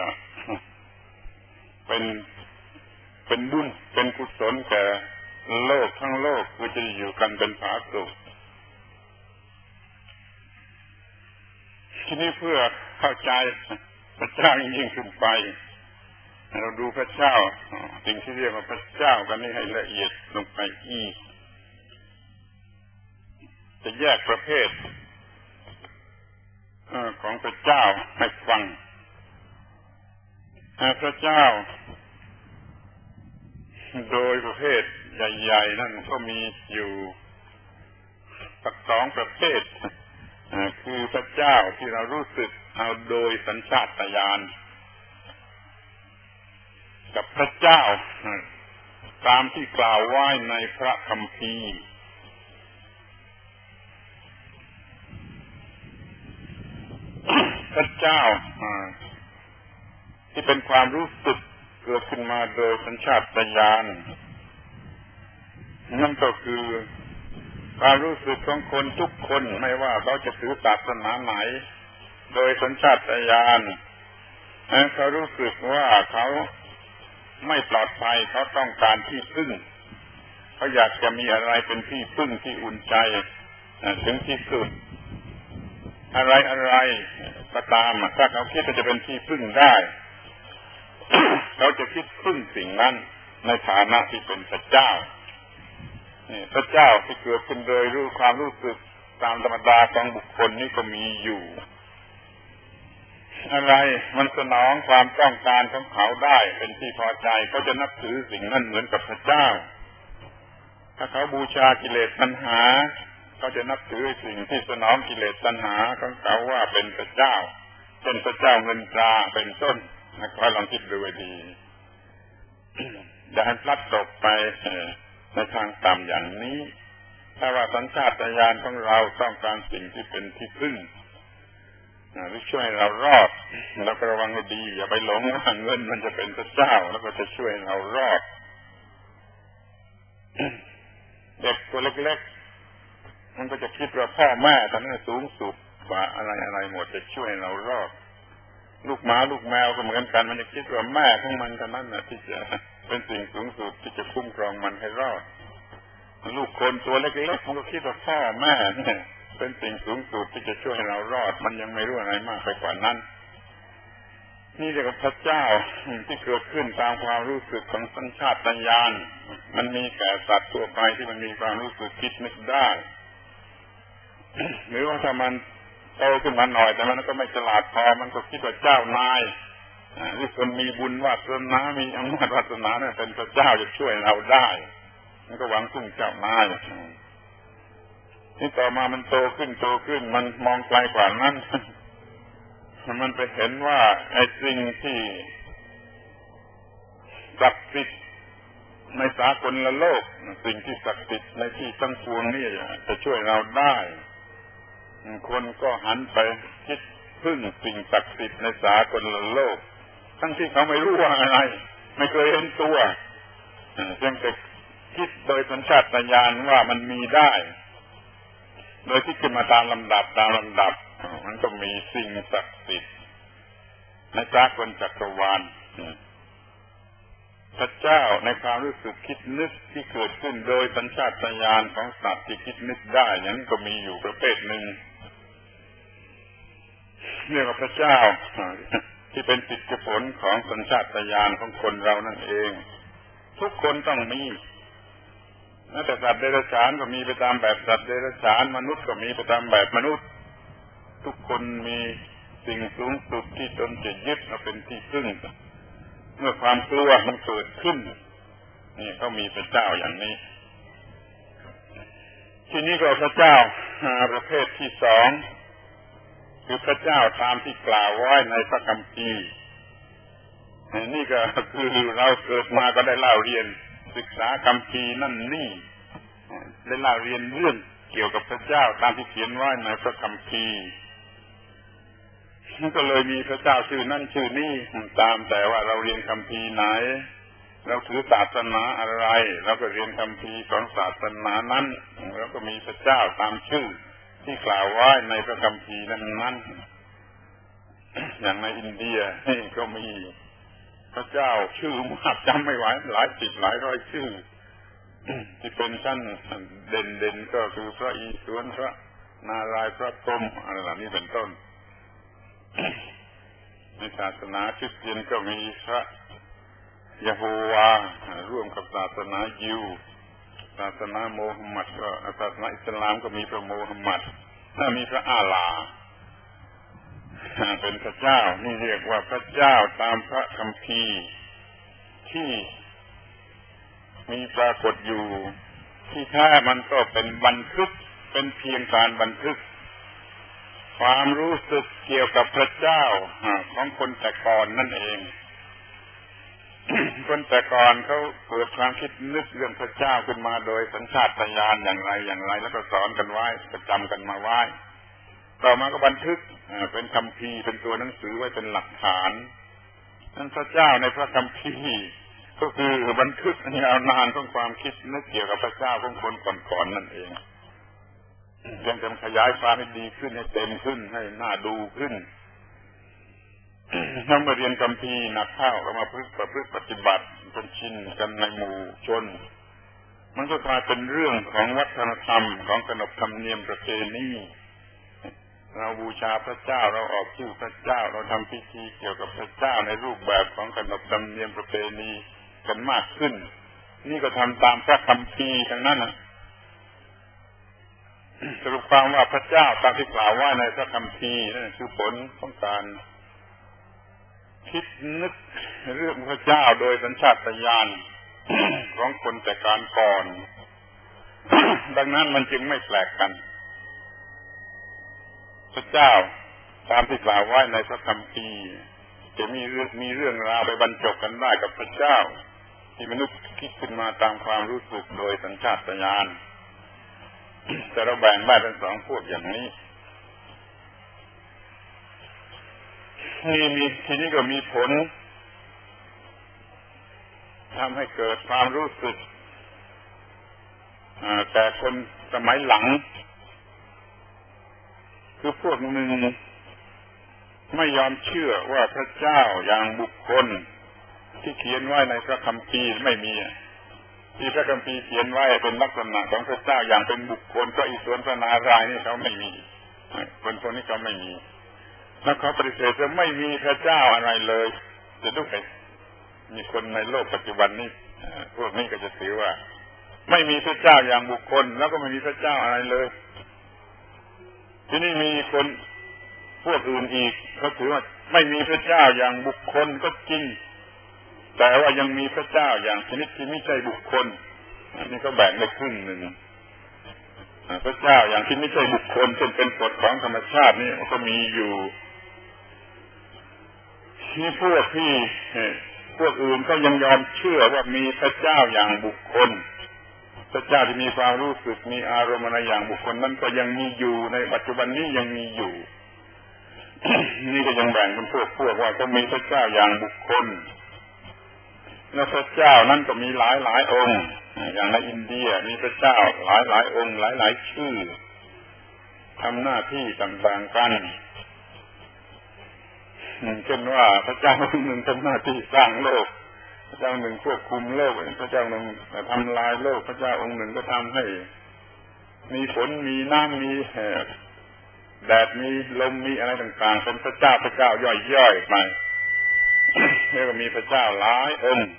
Speaker 1: เป็นบุญเป็นกุศลแก่โลกทั้งโลกคือจะอยู่กันเป็นผาสุกทีนี้เพื่อเข้าใจพระเจ้ายิ่งขึ้นไปเราดูพระเจ้าสิ่งที่เรียกว่าพระเจ้ากันนี้ให้ละเอียดลงไปอีกจะแยกประเภทของพระเจ้าให้ฟังพระเจ้าโดยประเภทใหญ่ๆนั่นก็มีอยู่สักสองประเภทคือพระเจ้าที่เรารู้สึกเอาโดยสัญชาตญาณกับพระเจ้าตามที่กล่าวไว้ในพระคัมภีร์พระเจ้าที่เป็นความรู้สึกเกิดขึ้นมาโดยสัญชาตญาณนั่นก็คือความรู้สึกของคนทุกคนไม่ว่าเขาจะถือศาสนาไหนโดยสัญชาตญาณเขารู้สึกว่าเขาไม่ปลอดภัยเขาต้องการที่พึ่งเขาอยากจะมีอะไรเป็นที่พึ่งที่อุ่นใจถึงที่สุดอะไรก็ตามถ้าเขาคิดว่าจะเป็นที่พึ่งได้เขาจะคิดพึ่งสิ่งนั้นในฐานะที่เป็นพระเจ้าพระเจ้าที่เกิดขึ้นโดยความรู้สึกตามธรรมดาของบุคคลนี้ก็มีอยู่อะไรมันสนองความต้องการของเขาได้เป็นที่พอใจเขาจะนับถือสิ่งนั้นเหมือนกับพระเจ้าถ้าเขาบูชากิเลสตัณหาเขาจะนับถือสิ่งที่สนองกิเลสตัณหาของเขาว่าเป็นพระเจ้าเช่นพระเจ้าเงินตราเป็นต้นนะครับลองคิดดูให้ดีอย่าให้พลัดตกไปในทางต่ำอย่างนี้ถ้าว่าสัญชาตญาณของเราต้องการสิ่งที่เป็นที่พึ่งหรือช่วยเรารอดเราก็ระวังให้ดีอย่าไปหลงว่าเงินมันจะเป็นพระเจ้าแล้วก็จะช่วยเรารอดเด็กตัวเล็กๆมันก็จะคิดว่าพ่อแม่ท่านสูงสุดกว่าอะไรหมดจะช่วยเรารอดลูกหมาลูกแมวก็เหมือนกันมันจะคิดว่าแม่ของมันเท่านั้นที่จะเป็นสิ่งสูงสุดที่จะคุ้มครองมันให้รอดลูกคนตัวเล็กๆมันก็คิดว่าพ่อแม่เนี่ยเป็นสิ่งสูงสุดที่จะช่วยให้เรารอดมันยังไม่รู้อะไรมากไปกว่านั้นนี่เรียกว่าพระเจ้าที่เกิดขึ้นตามความรู้สึกของสัญชาตญาณมันมีแก่สัตว์ทั่วไปที่มันมีความรู้สึกคิดนึกได้หรือว่าถ้ามันโตขึ้นมาหน่อยแต่มันก็ไม่ฉลาดพอมันก็คิดว่าเจ้านายหรือคนมีบุญวาสนามีอำนาจวาสนาเนี่ยเป็นพระเจ้าจะช่วยเราได้มันก็หวังพึ่งเจ้านายนี่ต่อมามันโตขึ้นมันมองไกลกว่านั้นมันไปเห็นว่าไอ้สิ่งที่ศักดิ์สิทธิ์ในสากลโลกสิ่งที่ศักดิ์สิทธิ์ในที่ทั้งปวงนี่จะช่วยเราได้คนก็หันไปคิดพึ่งสิ่งศักดิ์สิทธิ์ในสากลโลกทั้งที่เขาไม่รู้ว่าอะไรไม่เคยเห็นตัวเพียงแต่คิดโดยสัญชาตญาณว่ามันมีได้โดยที่ขึ้นมาตามลำดับมันก็มีสิ่งศักดิ์สิทธิ์ในสากลจักรวาลพระเจ้าในความรู้สึกคิดนึกที่เกิดขึ้นโดยสัญชาตญาณของสัตว์ที่คิดนึกได้อย่างนั้นก็มีอยู่ประเภทหนึ่งเรียกว่าพระเจ้าที่เป็นจิตผลของสัญชาตญาณของคนเรานั่นเองทุกคนต้องมีแต่สัตว์เดรัจฉานก็มีไปตามแบบสัตว์เดรัจฉานมนุษย์ก็มีไปตามแบบมนุษย์ทุกคนมีสิ่งสูงสุดที่ตนจะยึดเอาเป็นที่พึ่งเมื่อความกลัวมันเกิดขึ้นนี่เขามีพระเจ้าอย่างนี้ทีนี้ก็พระเจ้าประเภทที่สองคือพระเจ้าตามที่กล่าวไว้ในพระคัมภีร์นี่ก็คือเราเกิดมาก็ได้เล่าเรียนศึกษาคัมภีร์นั่นนี่ได้เล่าเรียนเรื่องเกี่ยวกับพระเจ้าตามที่เขียนไว้ในพระคัมภีร์นั่นก็เลยมีพระเจ้าชื่อนั่นชื่อนี่ตามแต่ว่าเราเรียนคัมภีร์ไหนเราถือศาสนาอะไรเราก็เรียนคัมภีร์ของศาสนานั้นแล้วก็มีพระเจ้าตามชื่อที่กล่าวไว้ในพระคัมภีร์นั้นอย่างในอินเดียนี่ก็มีพระเจ้าชื่อมากจำไม่ไหวหลายสิบหลายร้อยชื่อที่เป็นชั้นเด่นก็คือพระอิศวรพระนารายณ์พระพรหมอะไรเหล่านี้เป็นต้นในศาสนาคริสเตียนก็มีพระยะโฮวาร่วมกับศาสนายิวศาสนาโมฮัมหมัดก็ศาสนาอิสลามก็มีพระโมฮัมหมัดถ้ามีพระอาลาเป็นพระเจ้านี่เรียกว่าพระเจ้าตามพระคัมภีร์ที่มีปรากฏอยู่ที่แท้มันก็เป็นบันทึกเป็นเพียงการบันทึกความรู้สึกเกี่ยวกับพระเจ้าของคนแต่ก่อนนั่นเอง คนแต่ก่อนเขาเกิดความคิดนึกเรื่องพระเจ้าขึ้นมาโดยสัญชาตญาณอย่างไรแล้วก็สอนกันไว้ประจำกันมาไว้ต่อมาก็บันทึกเป็นคัมภีร์เป็นตัวหนังสือไว้เป็นหลักฐานนั้นพระเจ้าในพระคัมภีร์ก็คือบันทึกยาวนานของความคิดนึกเกี่ยวกับพระเจ้าของคนก่อนๆนั่นเองยังจะขยายความให้ดีขึ้นให้เต็มขึ้นให้น่าดูขึ้นถ้ามาเรียนคัมภีร์หนักเข้าก็มาประพฤติปฏิบัติจนชินกันในหมู่ชนมันก็กลายเป็นเรื่องของวัฒนธรรมของขนบธรรมเนียมประเพณีเราบูชาพระเจ้าเราออกชื่อพระเจ้าเราทำพิธีเกี่ยวกับพระเจ้าในรูปแบบของขนบธรรมเนียมประเพณีกันมากขึ้นนี่ก็ทำตามพระคัมภีร์ทั้งนั้นนะสรุปความว่าพระเจ้าตามที่กล่าวว่าในพระคัมภีร์นั่นคือผลของการคิดนึกเรื่องพระเจ้าโดยสัญชาตญาณของคนแต่การก่อน ดังนั้นมันจึงไม่แปลกกันพระเจ้าตามที่กล่าวไว้ในพระคัมภีร์จะมีเรื่องราวไปบรรจบกันได้กับพระเจ้าที่มนุษย์คิดขึ้นมาตามความรู้สึกโดยสัญชาตญาณแต่เราแบ่งได้เป็นสองพวกอย่างนี้ทีนี้ก็มีผลทำให้เกิดความรู้สึกแต่คนสมัยหลังคือพวกหนึ่งไม่ยอมเชื่อว่าพระเจ้าอย่างบุคคลที่เขียนไว้ในพระคัมภีร์ไม่มีที่พระคัมภีร์เขียนไว้เป็นลักษณะของพระเจ้าอย่างเป็นบุคคลพระอิศวรพระนารายณ์นี่เขาไม่มีคนพวกนี้เขาไม่มีแล้วเขาปฏิเสธจะไม่มีพระเจ้าอะไรเลยจะต้องไปมีคนในโลกปัจจุบันนี้พวกนี้ก็จะถือว่าไม่มีพระเจ้าอย่างบุคคลแล้วก็ไม่มีพระเจ้าอะไรเลยที่นี่มีคนพวกอื่นอีกเขาถือว่าไม่มีพระเจ้าอย่างบุคคลก็จริงแต่ว่ายังมีพระเจ้าอย่างชนิดที่ไม่ใช่บุคคลนี่ก็แบ่งได้ครึ่งหนึ่งพระเจ้าอย่างที่ไม่ใช่บุคคลเช่นเป็นกฎของธรรมชาตินี่ก็มีอยู่ที่พวกอื่นก็ยังยอมเชื่อว่ามีพระเจ้าอย่างบุคคลพระเจ้าที่มีความรู้สึกมีอารมณ์อะไรอย่างบุคคลนั้นก็ยังมีอยู่ในปัจจุบันนี้ยังมีอยู่ นี่ก็ยังแบ่งเป็นพวกว่าก็มีพระเจ้าอย่างบุคคลและพระเจ้านั้นก็มีหลายองค์อย่างในอินเดียมีพระเจ้าหลายองค์หลายชื่อทำหน้าที่ต่างๆกันเช่นว่าพระเจ้าหนึ่งทำหน้าที่สร้างโลกพระเจ้าหนึ่งควบคุมโลกพระเจ้าหนึ่งทำลายโลกพระเจ้าองค์หนึ่งก็ทำให้มีฝนมีน้ำมีแดดมีลมมีอะไรต่างๆเป็นพระเจ้าย่อยๆไปแล้วก็มีพระเจ้าหลายองค์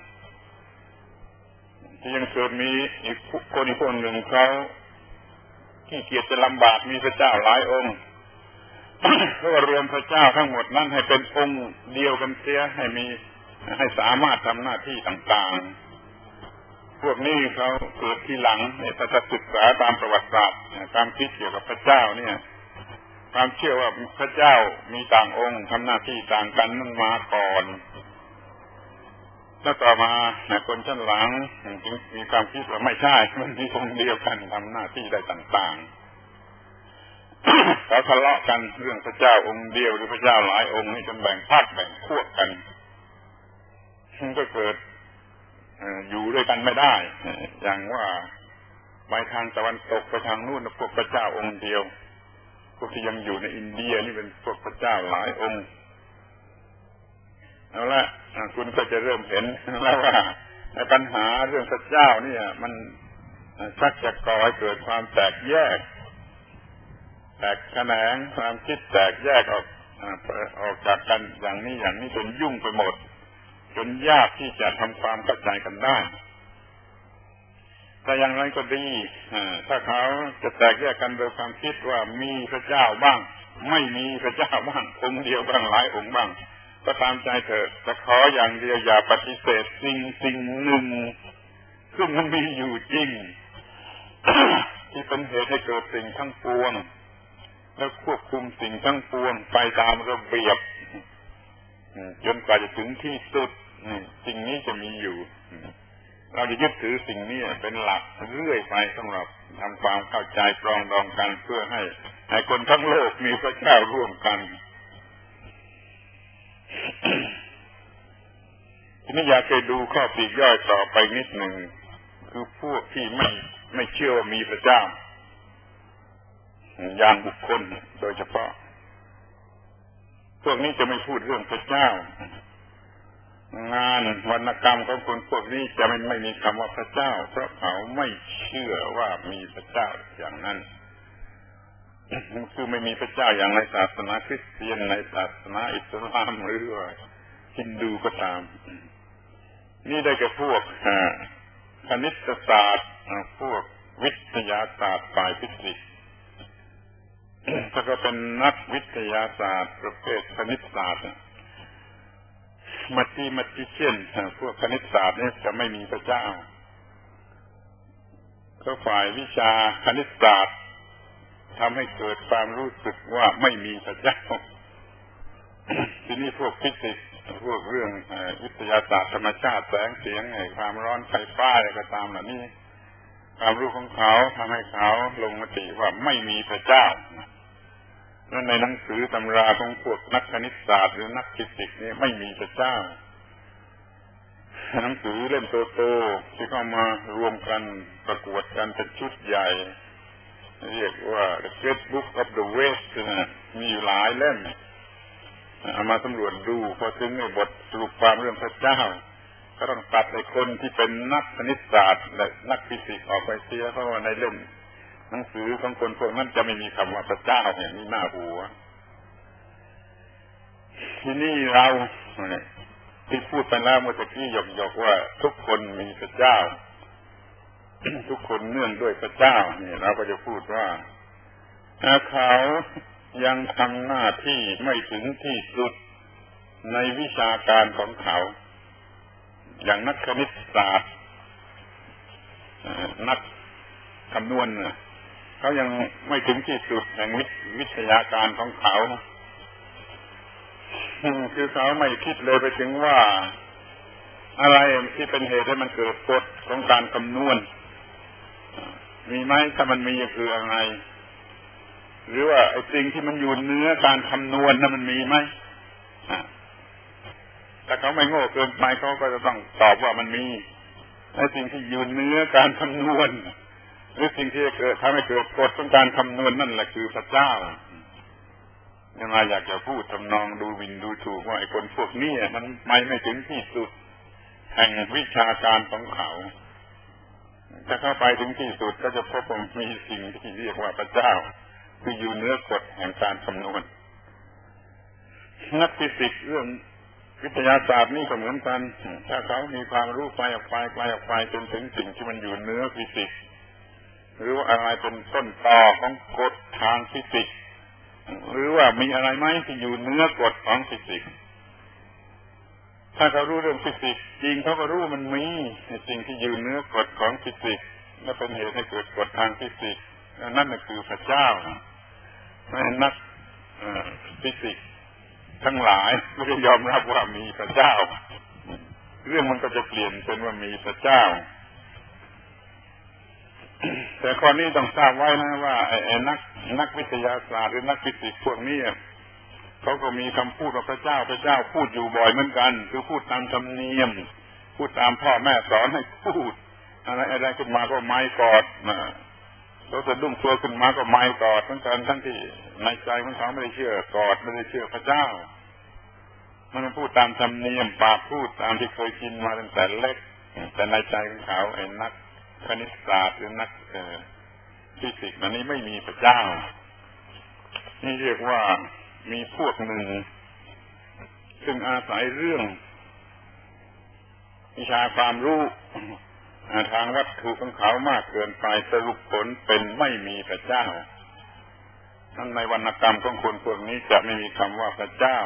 Speaker 1: ที่ยังเกิดมีอีกคนหนึ่งเขาที่เกียจจะลำบากมีพระเจ้าหลายองค์เพื่อรวมพระเจ้าทั้งหมดนั้นให้เป็นองค์เดียวกันเสียให้สามารถทำหน้าที่ต่างๆพวกนี้เขาเกิดทีหลังถ้าศึกษาตามประวัติศาสตร์ความคิดเกี่ยวกับพระเจ้าเนี่ยความเชื่อว่าพระเจ้ามีต่างองค์ทำหน้าที่ต่างกันนั้นมาก่อนแล้วต่อมาคนชั้นหลังจึงมีความคิดว่าไม่ใช่มันมีองค์เดียวกันทำหน้าที่ได้ต่างๆเขาทะเลาะกันเรื่องพระเจ้าองค์เดียวหรือพระเจ้าหลายองค์นี่จนแบ่งพรรคแบ่งพวกกันก็เกิดอยู่ด้วยกันไม่ได้อย่างว่าไปทางตะวันตกไปทางนู่นพวกพระเจ้าองค์เดียวพวกที่ยังอยู่ในอินเดียนี่เป็นพวกพระเจ้าหลายองค์เอาละคุณก็จะเริ่มเห็นแล้วว่าปัญหาเรื่องพระเจ้าเนี่ยมันชักจะก่อให้เกิดความแตกแยกแตกแขนงความคิดแตกแยกออกจากกันอย่างนี้จนยุ่งไปหมดจนยากที่จะทำความเข้าใจกันได้แต่อย่างไรก็ดีถ้าเขาจะแตกแยกกันโดยความคิดว่ามีพระเจ้าบ้างไม่มีพระเจ้าบ้างองค์เดียวบ้างหลายองค์บ้างก็ตามใจเถอะแต่ขออย่างเดียวอย่าปฏิเสธสิ่งหนึ่งซึ่งมันมีอยู่จริง ที่เป็นเหตุให้เกิดสิ่งทั้งปวงแล้วควบคุมสิ่งทั้งปวงไปตามระเบียบจนกว่าจะถึงที่สุดสิ่งนี้จะมีอยู่เราจะยึดถือสิ่งนี้เป็นหลักเรื่อยไปสำหรับทำความเข้าใจปรองดองกันเพื่อให้คนทั้งโลกมีพระเจ้าร่วมกันทีนี้อยากให้ดูข้อปลีกย่อยต่อไปนิดหนึ่งคือพวกที่ไม่เชื่อว่ามีพระเจ้าอย่างบุคคลโดยเฉพาะพวกนี้จะไม่พูดเรื่องพระเจ้างานวรรณกรรมของคนพวกนี้จะไม่มีคำว่าพระเจ้าเพราะเขาไม่เชื่อว่ามีพระเจ้าอย่างนั้นคือไม่มีพระเจ้าอย่างในศาสนาคริสเตียนในศาสนาอิสลามหรือว่าฮินดูก็ตามนี่ได้แก่พวกคณิตศาสตร์พวกวิทยาศาสตร์ฝ่ายฟิสิกส์ถ้าก็เป็นนักวิทยาศาสตร์ประเภทคณิตศาสตร์มัติเชียนพวกคณิตศาสตร์นี่จะไม่มีพระเจ้าก็ฝ่ายวิชาคณิตศาสตร์ทำให้เกิดความรู้สึกว่าไม่มีพระเจ้าทีนี้พวกฟิสิกส์พวกเรื่องวิทยาศาสตร์ธรรมชาติแสงเสียงความร้อนไฟฟ้าอะไรก็ตามเหล่านี้ความรู้ของเขาทำให้เขาลงมติว่าไม่มีพระเจ้าแล้วในหนังสือตำราของพวกนักคณิตศาสตร์หรือนักฟิสิกส์นี่ไม่มีพระเจ้าหนังสือเล่มโตๆที่เข้ามารวมกันประกวดกันเป็นชุดใหญ่เรียกว่า The Great Book of the West มีอยู่หลายเล่มเอามาสำรวจดูพอถึงบทสรุปความเรื่องพระเจ้าก็ต้องตัดไอ้คนที่เป็นนักคณิตศาสตร์และนักฟิสิกส์ออกไปเสียเพราะว่าในเล่มหนังสือของคนพวกนั้นจะไม่มีคำว่าพระเจ้าอย่างนี้น่าหัวที่นี่เราที่พูดไปแล้วเมื่อกี้หยอกๆว่าทุกคนมีพระเจ้า ทุกคนเนื่องด้วยพระเจ้านี่เราก็จะพูดว่าเขายังทำหน้าที่ไม่ถึงที่สุดในวิชาการของเขาอย่างนักคณิตศาสตร์นักคำนวณเขายังไม่ถึงที่สุดแห่งวิทยาการของเขาคือเขาไม่คิดเลยไปถึงว่าอะไรที่เป็นเหตุให้มันเกิดกฎของการคำนวณมีไหมถ้ามันมีคืออะไรหรือว่าไอ้สิ่งที่มันอยู่เหนือการคำนวณนั้นมันมีไหมถ้าเขาไม่โง่เกินไปเขาก็จะต้องตอบว่ามันมีไอ้สิ่งที่อยู่เหนือการคำนวณหรือสิ่งที่เกิดทำให้เกิดกฎของการคำนวณนั่นแหละคือพระเจ้ายังไงอยากจะพูดทำนองดูหมิ่นดูถูกว่าไอ้คนพวกนี้มันไม่ถึงที่สุดแห่งวิชาการของเขาถ้าเข้าไปถึงที่สุดก็จะพบว่ามีสิ่งที่เรียกว่าพระเจ้าคืออยู่เหนือกฎแห่งการคำนวณนักฟิสิกส์เรื่องวิทยาศาสตร์นี่ก็เหมือนกันถ้าเขามีความรู้ไกลออกไปจนถึงสิ่งที่มันอยู่เหนือฟิสิกส์หรือว่าอะไรเป็นต้นตอของกฎทางฟิสิกส์หรือว่ามีอะไรไหมที่อยู่เหนือกฎของฟิสิกส์ถ้าเขารู้เรื่องฟิสิกส์จริงเขาก็รู้มันมีสิ่งที่อยู่เหนือกฎของฟิสิกส์และเป็นเหตุให้เกิดกฎทางฟิสิกส์นั่นคือพระเจ้านักฟิสิกส์ทั้งหลายไม่ได้ยอมรับว่ามีพระเจ้าเรื่องมันก็จะเปลี่ยนเป็นว่ามีพระเจ้าแต่ข้อนี้ต้องทราบไว้นะว่าไอ้นักวิทยาศาสตร์หรือนักฟิสิกส์พวกนี้เขาก็มีคำพูดว่าพระเจ้าพูดอยู่บ่อยเหมือนกันคือพูดตามธรรมเนียมพูดตามพ่อแม่สอนให้พูดอะไรขึ้นมาก็ไม้กอดแล้วสะดุ้งตัวขึ้นมาก็ไม้กอดทั้งที่ในใจของเขาไม่ได้เชื่อกอดไม่ได้เชื่อพระเจ้ามันพูดตามธรรมเนียมปากพูดตามที่เคยกินมาตั้งแต่เล็กแต่ในใจของเขาไอ้นักคณิตศาสตร์หรือนักฟิสิกส์นี้ไม่มีพระเจ้านี่เรียกว่ามีพวกหนึ่งซึ่งอาศัยเรื่องวิชาความรู้ทางวัตถุของเขามากเกินไปสรุปผลเป็นไม่มีพระเจ้านั้นในวรรณกรรมของคนพวกนี้จะไม่มีคำว่าพระเจ้า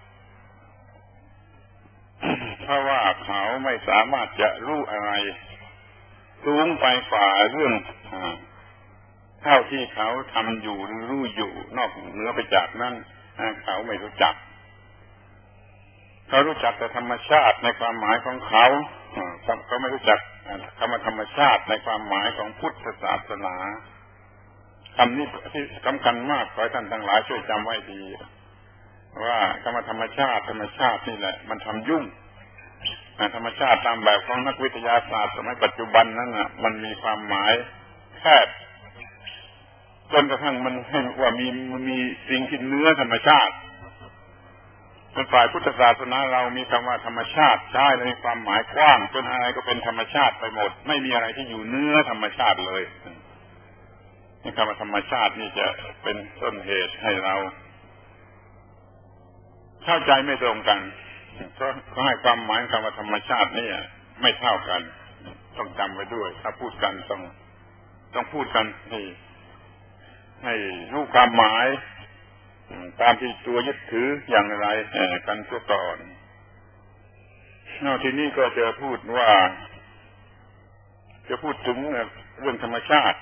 Speaker 1: เพราะว่าเขาไม่สามารถจะรู้อะไรสูงไปฝ่าเรื่องเท่าที่เขาทำอยู่หรือรู้อยู่นอกเหนือไปจากนั้นเขาไม่รู้จักเขารู้จักแต่ธรรมชาติในความหมายของเขาไม่รู้จักคำว่าธรรมชาติในความหมายของพุทธศาสนาคำนี้ที่สำคัญมากขอให้ท่านทั้งหลายช่วยจำไว้ดีว่าคำว่าธรรมชาตินี่แหละมันทำยุ่งธรรมชาติตามแบบของนักวิทยาศาสตร์สมัยปัจจุบันนั้นมันมีความหมายแคบจนกระทั่งมันให้ว่ามีสิ่งที่เหนือธรรมชาติเป็นฝ่ายพุทธศาสนาเรามีคำว่าธรรมชาติใช้ในความหมายกว้างจนอะไรก็เป็นธรรมชาติไปหมดไม่มีอะไรที่อยู่เหนือธรรมชาติเลยนี่คำว่าธรรมชาตินี่จะเป็นต้นเหตุให้เราเข้าใจไม่ตรงกันเพราะเขาให้ความหมายคำว่าธรรมชาตินี่ไม่เท่ากันต้องจำไว้ด้วยถ้าพูดกันต้องพูดกันให้รู้ความหมายตามที่ตัวยึดถืออย่างไรกันเสียก่อนทีนี้ก็จะพูดถึงเรื่องธรรมชาติ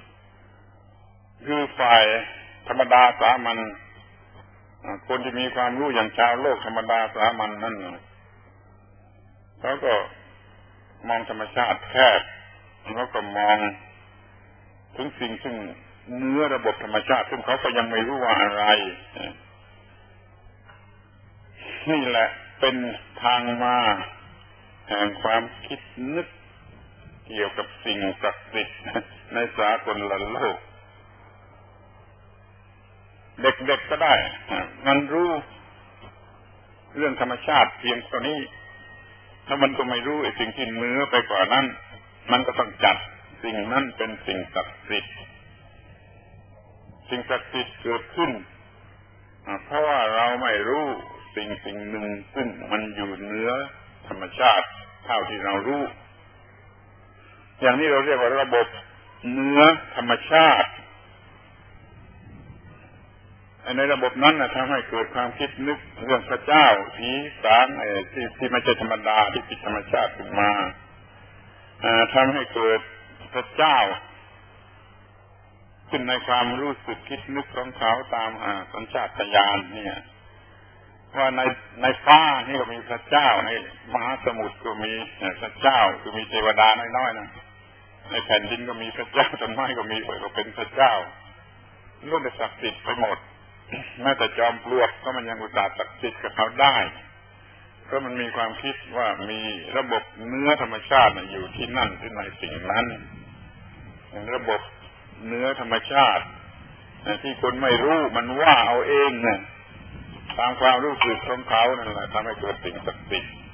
Speaker 1: คือฝ่ายธรรมดาสามัญคนที่มีความรู้อย่างชาวโลกธรรมดาสามัญนั่นเขาก็มองธรรมชาติแคบแล้วก็มองถึงสิ่งซึ่งเนื้อระบบธรรมชาติซึ่งเขาก็ยังไม่รู้ว่าอะไรนี่แหละเป็นทางมาแห่งความคิดนึกเกี่ยวกับสิ่งศักดิ์สิทธิ์ในสากลโลกเด็กๆก็ได้มันรู้เรื่องธรรมชาติเพียงเท่านี้ถ้ามันก็ไม่รู้ไอ้สิ่งที่เหนือไปกว่านั้นมันก็ต้องจัดสิ่งนั้นเป็นสิ่งศักดิ์สิทธิ์สิ่งศักดิ์สิทธิ์เกิดขึ้นเพราะว่าเราไม่รู้สิ่งหนึ่งซึ่งมันอยู่เหนือธรรมชาติเท่าที่เรารู้อย่างนี้เราเรียกว่าระบบเหนือธรรมชาติในระบบนั้นทำให้เกิดความคิดนึกเรื่องพระเจ้าผีสางที่ไม่ใช่ธรรมดาที่ผิดธรรมชาติขึ้นมาทำให้เกิดพระเจ้าขึ้นในความรู้สึกคิดนึกของเขาตามสัญชาตญาณเนี่ยว่าในฟ้านี่ก็มีพระเจ้าในมหาสมุทรก็มีพระเจ้าคือมีเทวดาน้อยๆนะในแผ่นดินก็มีพระเจ้าต้นไม้ก็มีก็เป็นพระเจ้าล้วนแต่ศักดิ์สิทธิ์ไปหมดแม้แต่จอมปลวกก็มันยังอุตส่าห์ศักดิ์สิทธิ์กับเขาได้เพราะมันมีความคิดว่ามีระบบเนื้อธรรมชาติอยู่ที่นั่นที่ในสิ่งนั้นระบบเนื้อธรรมชาติที่คนไม่รู้มันว่าเอาเองนะตามความรู้สึกของเขานั่นแหละทำให้เกิดสิ่งศักดิ์สิทธิ์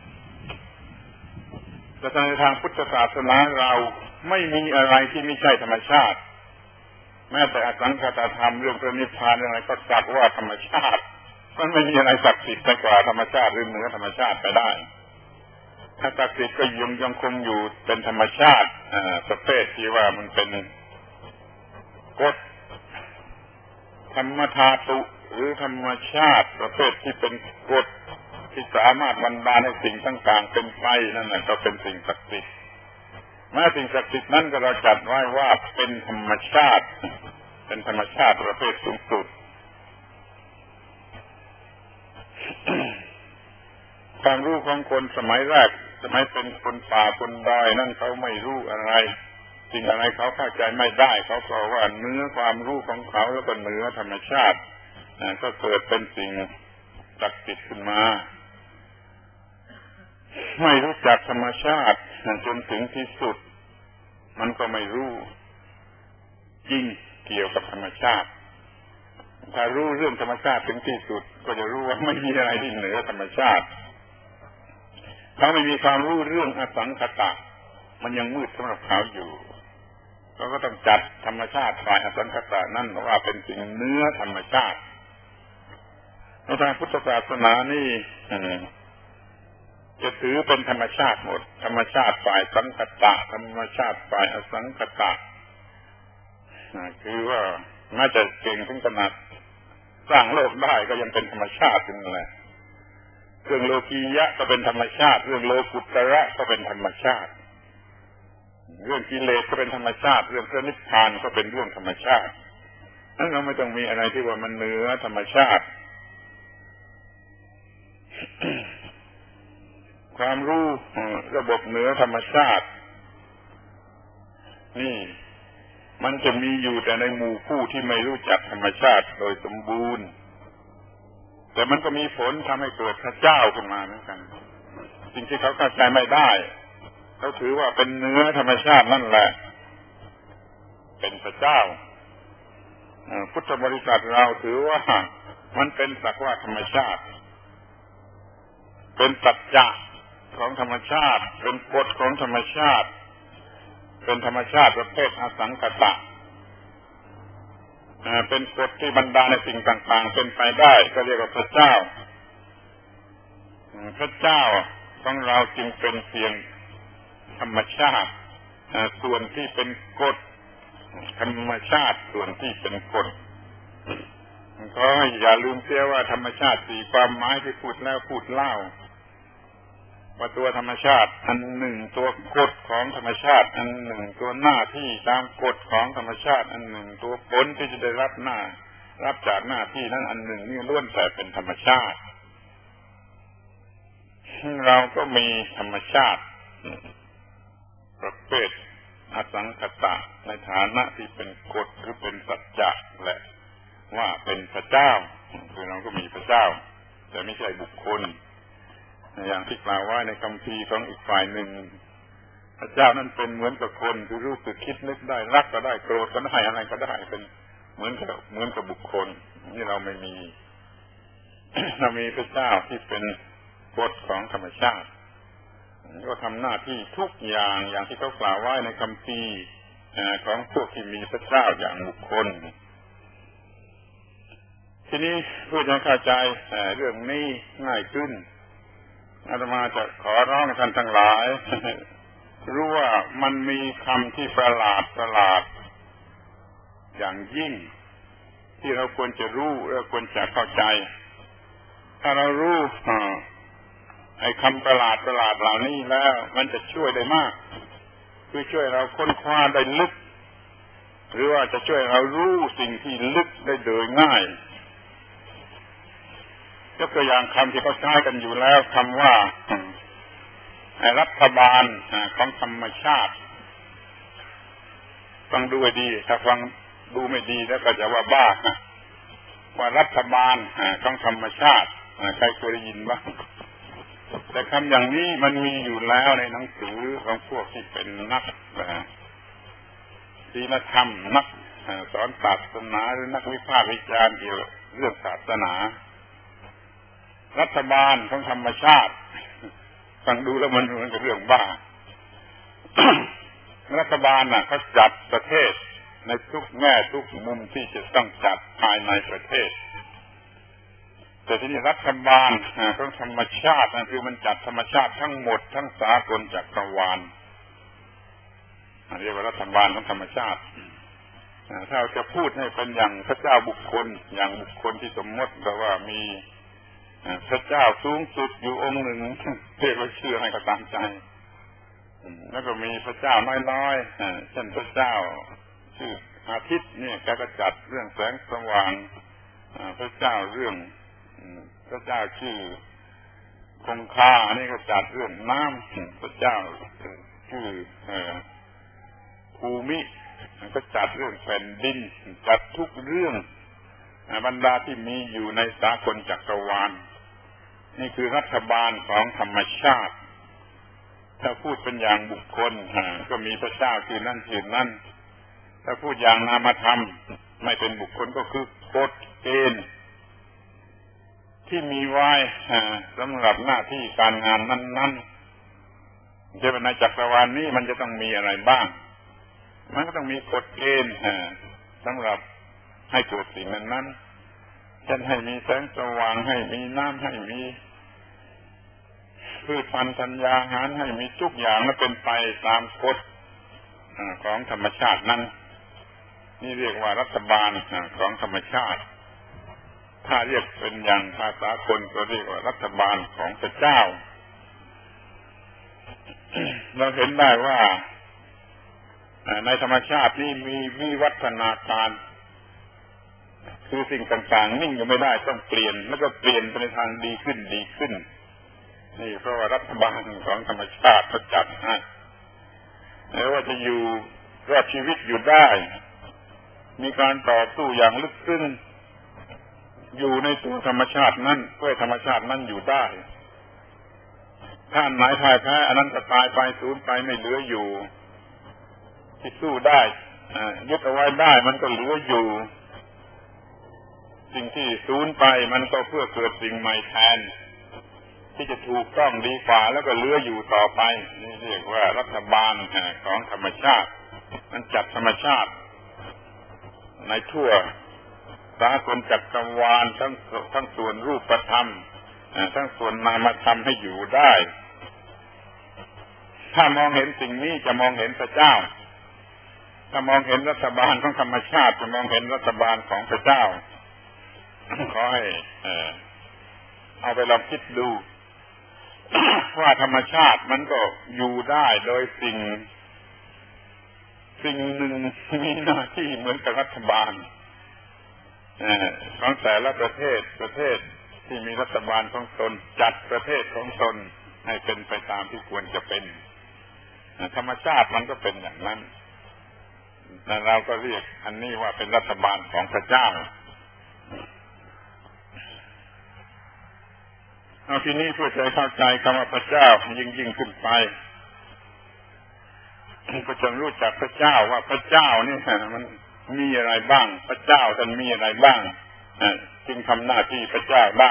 Speaker 1: แต่ในทางพุทธศาสนาเราไม่มีอะไรที่ไม่ใช่ธรรมชาติแม้แต่อสังขตธรรมเรื่องพระนิพพานอะไรก็จัดว่าธรรมชาติมันไม่มีอะไรศักดิ์สิทธิ์ไปกว่าธรรมชาติหรือเหนือธรรมชาติไปได้ถ้าศักดิ์สิทธิ์ก็ยังคงอยู่เป็นธรรมชาติประเภทที่ว่ามันเป็นกฎธรรมธาตุหรือธรรมชาติประเภทที่เป็นกฎที่สามารถบันดาลให้สิ่งต่างๆเป็นไปนั่นแหละก็เป็นสิ่งศักดิ์สิทธิ์แม้สิ่งศักดิ์สิทธิ์นั้นก็เราจัดไว้ว่าเป็นธรรมชาติประเภทสูงสุดความรู้ของคนสมัยแรกสมัยเป็นคนป่าคนดอยนั่นเขาไม่รู้อะไรสิ่งอะไรเขาเข้าใจไม่ได้เขาก็ว่าเนื้อความรู้ของเขาแล้วก็เหนือธรรมชาติก็เกิดเป็นสิ่งศักดิ์สิทธิ์ขึ้นมาไม่รู้จักธรรมชาติจนถึงที่สุดมันก็ไม่รู้จริงเกี่ยวกับธรรมชาติถ้ารู้เรื่องธรรมชาติถึงที่สุดก็จะรู้ว่าไม่มีอะไรที่เหนือธรรมชาติถ้าไม่มีความรู้เรื่องอสังขตะมันยังมืดสำหรับเขาอยู่เราก็ต้องจัดธรรมชาติฝ่ายอสังขตะนั่นว่าเป็นสิ่งเหนือธรรมชาติในทางพุทธศาสนานี่จะถือเป็นธรรมชาติหมดธรรมชาติฝ่ายสังขตะธรรมชาติฝ่ายอสังขตะคือว่าน่าจะเก่งถึงขนาดสร้างโลกได้ก็ยังเป็นธรรมชาตินั่นแหละเรื่องโลกียะก็เป็นธรรมชาติเรื่องโลกุตระก็เป็นธรรมชาติเรื่องกิเลสก็เป็นธรรมชาติเรื่องพระนิพพานก็เป็นเรื่องธรรมชาตินั่นเราไม่ต้องมีอะไรที่ว่ามันเหนือธรรมชาติความรู้ระบบเหนือธรรมชาตินี่มันจะมีอยู่แต่ในหมู่ผู้ที่ไม่รู้จักธรรมชาติโดยสมบูรณ์แต่มันก็มีผลทำให้เกิดพระเจ้าขึ้นมาเหมือนกันสิ่งที่เขาเข้าใจไม่ได้เขาถือว่าเป็นเนื้อธรรมชาตินั่นแหละเป็นพระเจ้าพุทธบริษัทเราถือว่ามันเป็นสักว่าธรรมชาติเป็นสัจจะของธรรมชาติเป็นกฎของธรรมชาติเป็นธรรมชาติประเภทอสังขตะเป็นกฎที่บรรดาในสิ่งต่างๆเป็นไปได้ก็เรียกว่าพระเจ้าพระเจ้าของเราจึงเป็นเพียงธรรมชาติส่วนที่เป็นกฎธรรมชาติส่วนที่เป็นกฎก็อย่าลืมเสียว่าธรรมชาติสี่ความหมายที่พูดแล้วพูดเล่าว่าตัวธรรมชาติอันหนึ่งตัวกฎของธรรมชาติอันหนึ่งตัวหน้าที่ตามกฎของธรรมชาติอันหนึ่งตัวผลที่จะได้รับจากหน้าที่นั้นอันหนึ่งนี่ล้วนแต่เป็นธรรมชาติเราก็มีธรรมชาติประเภทอสังขตะในฐานะที่เป็นกฎหรือเป็นสัจจะและว่าเป็นพระเจ้าคือเราก็มีพระเจ้าแต่ไม่ใช่บุคคลอย่างที่กล่าวไว้ในคัมภีร์ของอีกฝ่ายหนึ่งพระเจ้านั้นเป็นเหมือนกับคนคือรู้สึกคิดนึกได้รักก็ได้โกรธก็ได้อะไรก็ได้เป็นเหมือนกับบุคคลนี่เราไม่มี เรามีพระเจ้าที่เป็นกฎของธรรมชาติก็ทำหน้าที่ทุกอย่างที่เขากล่าวไว้ในคัมภีร์ของพวกที่มีพระเจ้าอย่างบุคคลทีนี้เพื่อจะเข้าใจเรื่องนี้ง่ายขึ้นอาตมาจะขอร้องท่านทั้งหลายรู้ว่ามันมีคำที่ประหลาดอย่างยิ่งที่เราควรจะรู้และควรจะเข้าใจถ้าเรารู้ไอ้คำประหลาดเหล่านี้แล้วมันจะช่วยได้มากคือช่วยเราค้นคว้าได้ลึกหรือว่าจะช่วยเรารู้สิ่งที่ลึกได้โดยง่ายยกตัวอย่างคำที่เขาใช้กันอยู่แล้วคำว่ารัฐบาลของธรรมชาติฟังดูให้ดีถ้าฟังดูไม่ดีแล้วก็จะว่าบ้าว่ารัฐบาลของธรรมชาติใครเคยได้ยินบ้างแต่คำอย่างนี้มันมีอยู่แล้วในหนังสือของพวกที่เป็นนักศีลธรรมนักสอนศาสนาหรือนักวิพากษ์วิจารณ์เกี่ยวกับเรื่องศาสนารัฐบาลของธรรมชาติฟังดูแล้วมันเหมือนกับเรื่องบ้า รัฐบาลเขาจัดประเทศในทุกแง่ทุกมุมที่จะต้องจัดภายในประเทศแต่ที่นี่รัฐบาลของธรรมชาติคือมันจัดธรรมชาติทั้งหมดทั้งสากลจักรวาลเรียกว่ารัฐบาลของธรรมชาติถ้าเราจะพูดให้เป็นอย่างพระเจ้าบุคคลอย่างบุคคลที่สมมติแต่ว่ามีพระเจ้าสูงสุดอยู่องค์หนึ่งเรียกว่าชื่อให้ก็ตามใจแล้วก็มีพระเจ้าน้อยๆเช่นพระเจ้าชื่ออาทิตย์เนี่ยแกก็จัดเรื่องแสงสว่างพระเจ้าเรื่องพระเจ้าชื่อคงคาอันนี้ก็จัดเรื่องน้ำพระเจ้าชื่อภูมิก็จัดเรื่องแผ่นดินจัดทุกเรื่องบรรดาที่มีอยู่ในสากลจักรวาลนี่คือรัฐบาลของธรรมชาติถ้าพูดเป็นอย่างบุคคลก็มีพระเจ้าคือนั่นคือนั่นถ้าพูดอย่างนามธรรมไม่เป็นบุคคลก็คือกฎเกณฑ์ที่มีไว้สำหรับหน้าที่การงานนั้นๆจะเป็นในจักรวาลนี้มันจะต้องมีอะไรบ้างมันก็ต้องมีกฎเกณฑ์สำหรับให้เกิดสิ่งนั้นๆเช่นให้มีแสงสว่างให้มีน้ำให้มีพืชพันธุ์ธัญญาหารให้มีทุกอย่างและเป็นไปตามกฎของธรรมชาตินั้นนี่เรียกว่ารัฐบาลของธรรมชาติถ้าเรียกเป็นอย่างภาษาคนก็เรียกว่ารัฐบาลของพระเจ้า เราเห็นได้ว่าในธรรมชาตินี่มีวิวัฒนาการคือสิ่งต่างๆนิ่งอยู่ไม่ได้ต้องเปลี่ยนแล้วก็เปลี่ยนไปในทางดีขึ้นนี่เพราะว่ารัฐบาลของธรรมชาติเขาจัดให้แล้วว่าจะอยู่รอดชีวิตอยู่ได้มีการต่อสู้อย่างลึกซึ้งอยู่ในตัวธรรมชาตินั้นเพื่อธรรมชาตินั้นอยู่ได้ถ้าไหนพ่ายแพ้อันนั้นก็ตายไปสูญไปไม่เหลืออยู่ที่สู้ได้ยึดเอาไว้ได้มันก็เหลืออยู่สิ่งที่สูญไปมันก็เพื่อเกิดสิ่งใหม่แทนที่จะถูกต้องดีกว่าแล้วก็เหลืออยู่ต่อไปนี่เรียกว่ารัฐบาลของธรรมชาติมันจัดธรรมชาติในทั่วสากลจักรวาลทั้งส่วนรูปธรรมทั้งส่วนนามธรรมให้อยู่ได้ถ้ามองเห็นสิ่งนี้จะมองเห็นพระเจ้าถ้ามองเห็นรัฐบาลของธรรมชาติจะมองเห็นรัฐบาลของพระเจ้าขอให้เอาไปลองคิดดูว่าธรรมชาติมันก็อยู่ได้โดยสิ่งหนึ่งมีหน้าที่เหมือนกับรัฐบาลของแต่ละประเทศที่มีรัฐบาลของตนจัดประเทศของตนให้เป็นไปตามที่ควรจะเป็นธรรมชาติมันก็เป็นอย่างนั้นแต่เราก็เรียกอันนี้ว่าเป็นรัฐบาลของพระเจ้าเอาทีนี้เพื่อจะเข้าใจคำว่าพระเจ้ายิ่งขึ้นไปก็จะรู้จักพระเจ้าว่าพระเจ้านี่มันมีอะไรบ้างพระเจ้าท่านมีอะไรบ้างจึงทำหน้าที่พระเจ้าได้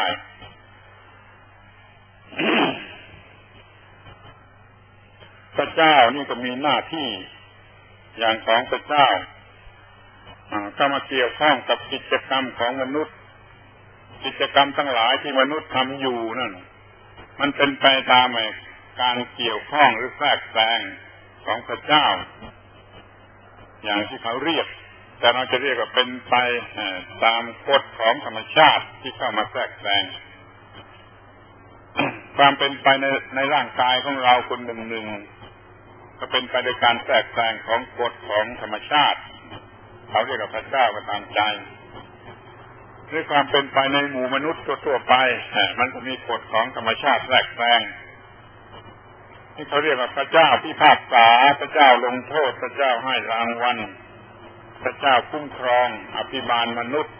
Speaker 1: พระเจ้านี่ก็มีหน้าที่อย่างของพระเจ้าเข้ามาเกี่ยวข้องกับกิจกรรมของมนุษย์กิจกรรมทั้งหลายที่มนุษย์ทำอยู่นั่นมันเป็นไปตามการเกี่ยวข้องหรือแทรกแซงของพระเจ้าอย่างที่เขาเรียกแต่เราจะเรียกว่าเป็นไปตามกฎของธรรมชาติที่เข้ามาแทรกแซงความเป็นไปในร่างกายของเราคนหนึ่งก็เป็นไปโดยการแทรกแซงของกฎของธรรมชาติเขาเรียกว่าพระเจ้าก็ตามใจด้วยความเป็นไปในหมู่มนุษย์ทั่วๆไปมันก็มีกฎของธรรมชาติแทรกแซงที่เขาเรียกว่าพระเจ้าพิพากษาพระเจ้าลงโทษพระเจ้าให้รางวัลพระเจ้าคุ้มครองอภิบาลมนุษย์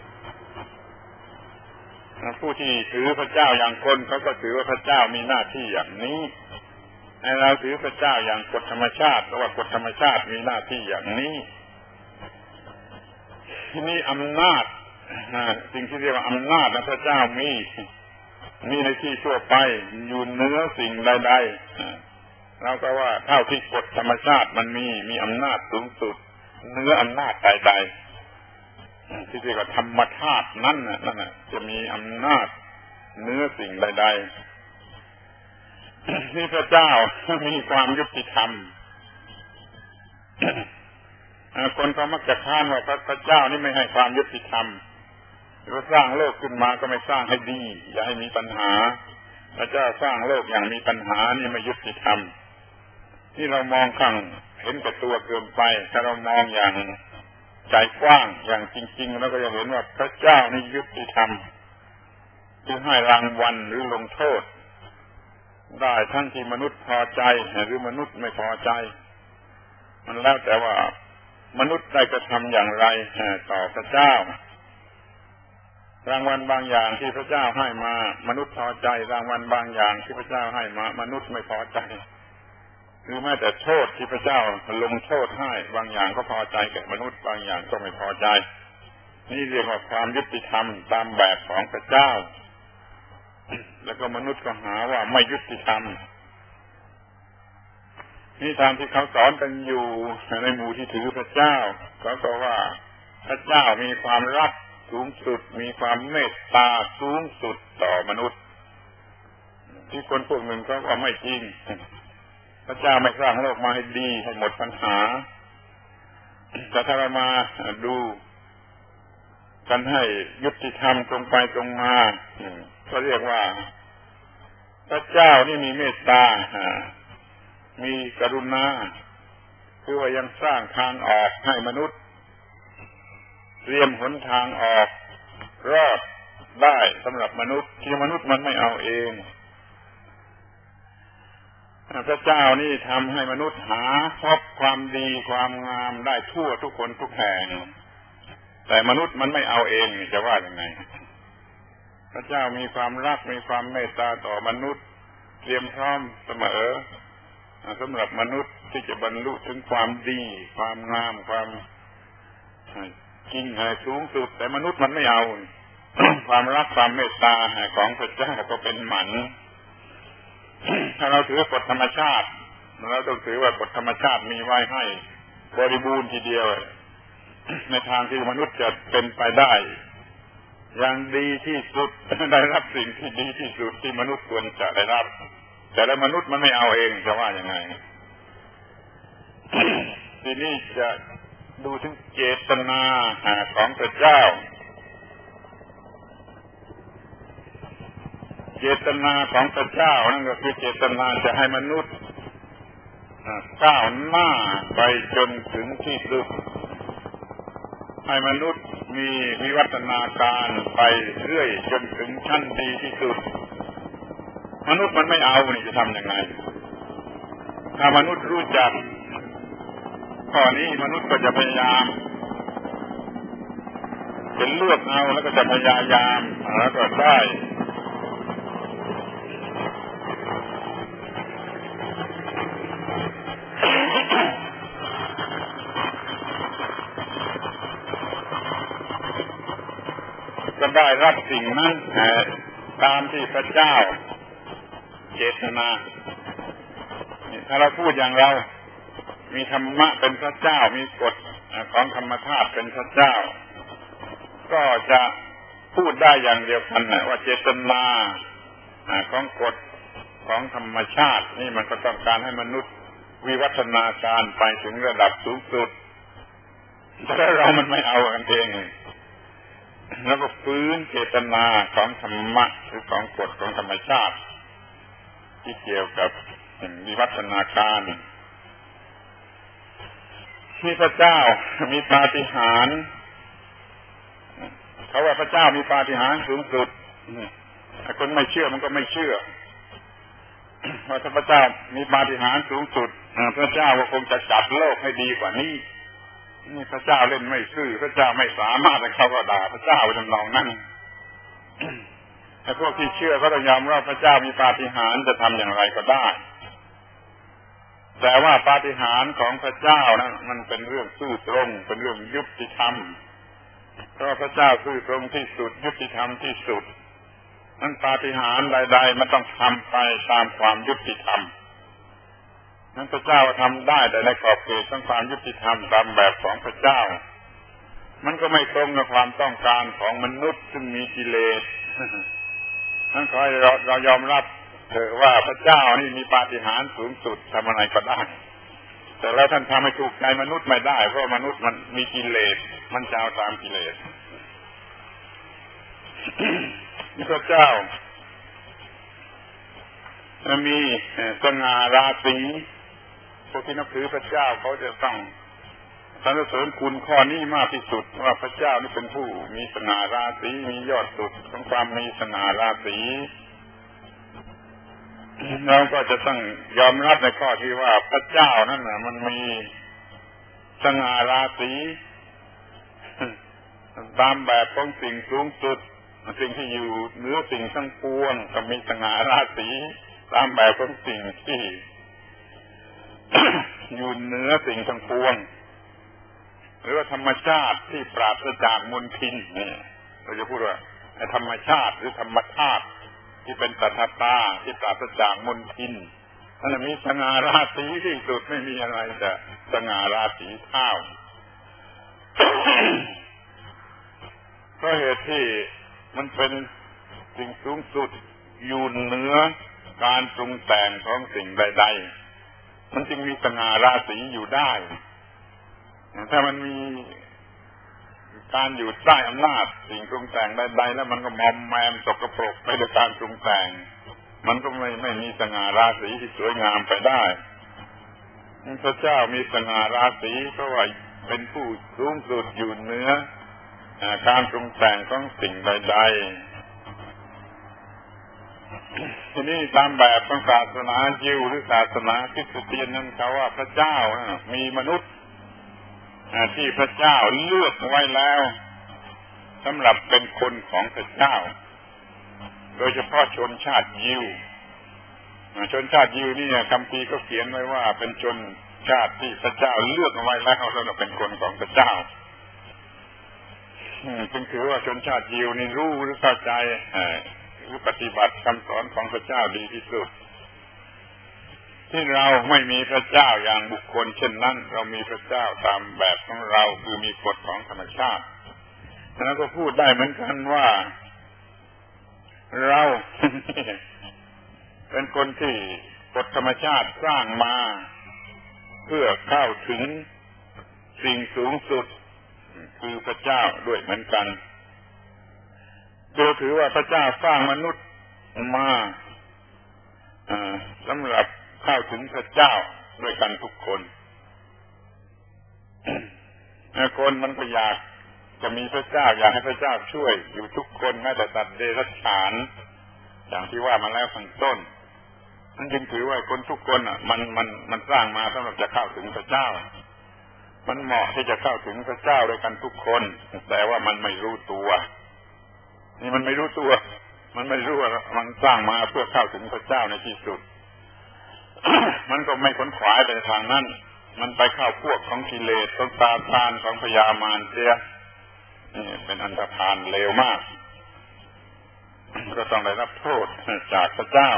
Speaker 1: ผู้ที่ถือพระเจ้าอย่างคนเขาก็ถือว่าพระเจ้ามีหน้าที่อย่างนี้เราถือพระเจ้าอย่างกฎธรรมชาติเพราะว่ากฎธรรมชาติมีหน้าที่อย่างนี้ที่นี่อำนาจสิ่งที่เรียกว่าอำนาจพระเจ้ามีในที่ทั่วไปอยู่เหนือสิ่งใดๆเราก็ว่าเท่าที่กฎธรรมชาติมันมีอำนาจสูงสุดเหนืออำนาจใดๆที่เรียกว่าธรรมธาตุนั่นน่ะจะมีอำนาจเหนือสิ่งใดๆที่พระเจ้ามีความยุติธรรมคนเขามักจะค้านว่าพระเจ้านี่ไม่ให้ความยุติธรรมเราสร้างโลกขึ้นมาก็ไม่สร้างให้ดีอย่าให้มีปัญหาพระเจ้าสร้างโลกอย่างมีปัญหานี่ไม่ยุติธรรมที่เรามองข้างเห็นแต่ตัวเกินไปถ้าเรามองอย่างใจกว้างอย่างจริงๆแล้วก็จะเห็นว่าพระเจ้านี่ยุติธรรมคือให้รางวัลหรือลงโทษได้ทั้งที่มนุษย์พอใจหรือมนุษย์ไม่พอใจมันแล้วแต่ว่ามนุษย์ได้กระทำอย่างไรต่อพระเจ้ารางวัลบางอย่างที่พระเจ้าให้มามนุษย์พอใจรางวัลบางอย่างที่พระเจ้าให้มามนุษย์ไม่พอใจหรือแม้แต่โทษที่พระเจ้าลงโทษให้บางอย่างก็พอใจแก่มนุษย์บางอย่างก็ไม่พอใจนี่เรียกว่าความยุติธรรมตามแบบของพระเจ้าแล้วก็มนุษย์ก็หาว่าไม่ยุติธรรมนี่ตามที่เขาสอนกันอยู่ในหมู่ที่ถือพระเจ้าเขาก็ว่าพระเจ้ามีความรักสูงสุดมีความเมตตาสูงสุดต่อมนุษย์ที่คนพวกหนึ่งก็ว่าไม่จริงพระเจ้าไม่สร้างโลกมาให้ดีให้หมดปัญหาแต่ถ้าเรามาดูกันให้ยุติธรรมตรงไปตรงมาก็เรียกว่าพระเจ้านี่มีเมตตามีกรุณาคือว่ายังสร้างทางออกให้มนุษย์เตรียมหนทางออกรอดได้สำหรับมนุษย์ที่มนุษย์มันไม่เอาเองพระเจ้านี่ทำให้มนุษย์หาพบความดีความงามได้ทั่วทุกคนทุกแห่งแต่มนุษย์มันไม่เอาเองจะว่าอย่างไงพระเจ้ามีความรักมีความเมตตาต่อมนุษย์เตรียมพร้อมเสมอสำหรับมนุษย์ที่จะบรรลุถึงความดีความงามความจริงสูงสุดแต่มนุษย์มันไม่เอา ความรักความเมตตาของพระเจ้าก็เป็นหมันถ้าเราถือกฎธรรมชาติเราต้องถือว่ากฎธรรมชาติมีไว้ให้บริบูรณ์ทีเดียวในทางที่มนุษย์จะเป็นไปได้อย่างดีที่สุดได้รับสิ่งที่ดีที่สุดที่มนุษย์ควรจะได้รับแต่แล้วมนุษย์มันไม่เอาเองจะว่าอย่างไง ทีนี้จะดูถึงเจตนาของพระเจ้าเจตนาของพระเจ้านั่นก็คือเจตนาจะให้มนุษย์ก้าวหน้าไปจนถึงที่สุดให้มนุษย์มีวิวัฒนาการไปเรื่อยจนถึงชั้นดีที่สุดมนุษย์มันไม่เอานี่จะทำยังไงถ้ามนุษย์รู้จักข้อนี้มนุษย์ก็จะพยายามเป็นเลือกเอาแล้วก็จะพยายามแล้วก็ได้ก็ได้รับสิ่งนั้นตามที่พระเจ้าเจตนาถ้าเราพูดอย่างเรามีธรรมะเป็นพระเจ้ามีกฎของธรรมชาติเป็นพระเจ้าก็จะพูดได้อย่างเดียวกันว่าเจตนาของกฎของธรรมชาตินี่มันก็ต้องการให้มนุษย์วิวัฒนาการไปถึงระดับสูงสุดแต่เรามันไม่เอากันเองแล้วก็ฟื้นเจตนาของธรรมะหรือของกฎของธรรมชาติที่เกี่ยวกับวิวัฒนาการที่พระเจ้ามีปาฏิหาริย์เขาว่าพระเจ้ามีปาฏิหาริย์สูงสุดคนไม่เชื่อมันก็ไม่เชื่อว่าถ้าพระเจ้ามีปาฏิหาริย์สูงสุดพระเจ้าก็คงจะจัดโลกให้ดีกว่านี้นี่พระเจ้าเล่นไม่ซื่อพระเจ้าไม่สามารถจะเข้าก็ด่าพระเจ้าจำลองนั่นแต่พวกที่เชื่อก็ต้องยอมรับพระเจ้ามีปาฏิหาริย์จะทำอย่างไรก็ได้แต่ว่าปาฏิหาริย์ของพระเจ้านั้นมันเป็นเรื่องซื่อตรงเป็นเรื่องยุติธรรมเพราะพระเจ้าซื่อตรงที่สุดยุติธรรมที่สุดนั้นปาฏิหาริย์ใดๆมันต้องทำไปตามความยุติธรรมนั้นพระเจ้าทำได้แต่ในขอบเขตของความยุติธรรมตามแบบของพระเจ้ามันก็ไม่ตรงกับความต้องการของมนุษย์ซึ่งมีกิเลสนั้นขอให้เรายอมรับเถอะว่าพระเจ้านี่มีปาฏิหาริย์สูงสุดทำอะไรก็ได้แต่แล้วท่านทำให้ถูกใจมนุษย์ไม่ได้เพราะมนุษย์มันมีกิเลสมันจะเอาตามกิเลสพระเจ้ามีสง่าราศีพวกที่นับถือพระเจ้าเขาจะต้องสรรเสริญคุณข้อนี้มากที่สุดว่าพระเจ้านี่เป็นผู้มีสง่าราศีมียอดสุดของความมีสง่าราศีเราก็จะต้องยอมรับในข้อที่ว่าพระเจ้านั่นน่ะมันมีสง่าราศีตามแบบของสิ่งสูงสุดสิ่งที่อยู่เหนือสิ่งทั้งปวงก็มีสง่าราศีตามแบบของสิ่งที่อยู่เหนือสิ่งทั้งปวงหรือว่าธรรมชาติที่ปราศจากมลทินนี่เราจะพูดว่าธรรมชาติหรือธรรมธาตุที่เป็นสัทธตาที่ปราศจากมลทินนั่นมีสง่าราศีที่สุดไม่มีอะไรจะสง่าราศีเท่าเพราะเหตุที่มันเป็นสิ่งสูงสุดอยู่เหนือการปรุงแต่งของสิ่งใดๆมันจึงมีสง่าราศีอยู่ได้ถ้ามันมีการอยู่ใต้อำนาจสิ่งปรุงแต่งใดๆแล้วมันก็มอมแมมสกปรกไปด้วยการปรุงแต่งมันก็ไม่มีสง่าราศีที่สวยงามไปได้พระเจ้ามีสง่าราศีเพราะว่าเป็นผู้สูงสุดอยู่เหนือการปรุงแต่งของสิ่งใดๆทีนี้ตามแบบของศาสนายิวหรือศาสนาคริสเตียนนั้นเขาว่าพระเจ้ามีมนุษย์ที่พระเจ้าเลือกไว้แล้วสำหรับเป็นคนของพระเจ้าโดยเฉพาะชนชาติยิวชนชาติยิวนี่คัมภีร์ก็เขียนไว้ว่าเป็นชนชาติที่พระเจ้าเลือกเอาไว้แล้วสำหรับเป็นคนของพระเจ้าจึงถือว่าชนชาติยิวนี่รู้หรือเข้าใจหรือปฏิบัติคำสอนของพระเจ้าดีที่สุดที่เราไม่มีพระเจ้าอย่างบุคคลเช่นนั้นเรามีพระเจ้าตามแบบของเราคือมีกฎของธรรมชาติแล้วก็พูดได้เหมือนกันว่าเรา เป็นคนที่กฎธรรมชาติสร้างมาเพื่อเข้าถึงสิ่งสูงสุดคือพระเจ้าด้วยเหมือนกันโดยถือว่าพระเจ้าสร้างมนุษย์มาสำหรับเข้าถึงพระเจ้าด้วยกันทุกคนคนมันก็อยากจะมีพระเจ้าอยากให้พระเจ้าช่วยอยู่ทุกคนแม้แต่สัตว์เดรัจฉานอย่างที่ว่ามาแล้วข้างต้นนั่นจึงถือว่าคนทุกคนมันสร้างมาสำหรับจะเข้าถึงพระเจ้ามันเหมาะที่จะเข้าถึงพระเจ้าด้วยกันทุกคนแต่ว่ามันไม่รู้ตัวนี่มันไม่รู้ตัวมันไม่รู้ว่ามันสร้างมาเพื่อเข้าถึงพระเจ้าในที่สุด มันก็ไม่ขนขวายไปทางนั้นมันไปเข้าพวกของกิเลสของซาตานของพยามารเสียนี่เป็นอันธพาลเลวมากก็ต้องได้รับโทษจากพระเจ้า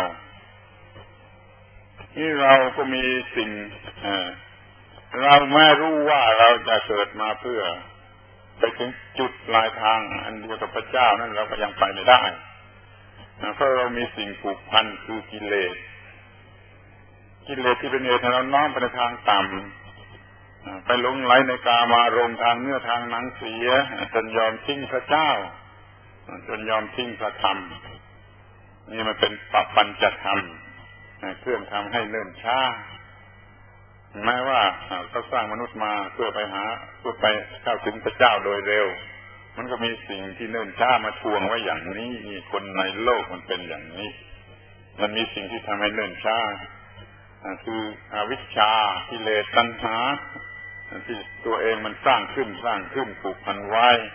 Speaker 1: นี่เราก็มีสิ่งเราไม่รู้ว่าเราจะเกิดมาเพื่อไปถึงจุดปลายทางอันเดียวกับพระเจ้านั้นเราก็ยังไปไม่ได้เพราะเรามีสิ่งผูกพันคือกิเลสที่เป็นเหตุให้เราน้อมไปในทางต่ำไปหลงไหลในกามารมณ์ทางเนื้อทางหนังเสียจนยอมทิ้งพระเจ้าจนยอมทิ้งพระธรรมนี่มันเป็นปัญจธรรมเครื่องทำให้เนิ่นช้าแม้ว่าเขาสร้างมนุษย์มาเพื่อไปเข้าถึงพระเจ้าโดยเร็วมันก็มีสิ่งที่เนิ่นช้ามาทวงไว้อย่างนี้มีคนในโลกมันเป็นอย่างนี้มันมีสิ่งที่ทำให้เนิ่นช้าคืออวิชชากิเลสตัณหาที่ตัวเองมันสร้างขึ้นผูกพันไว้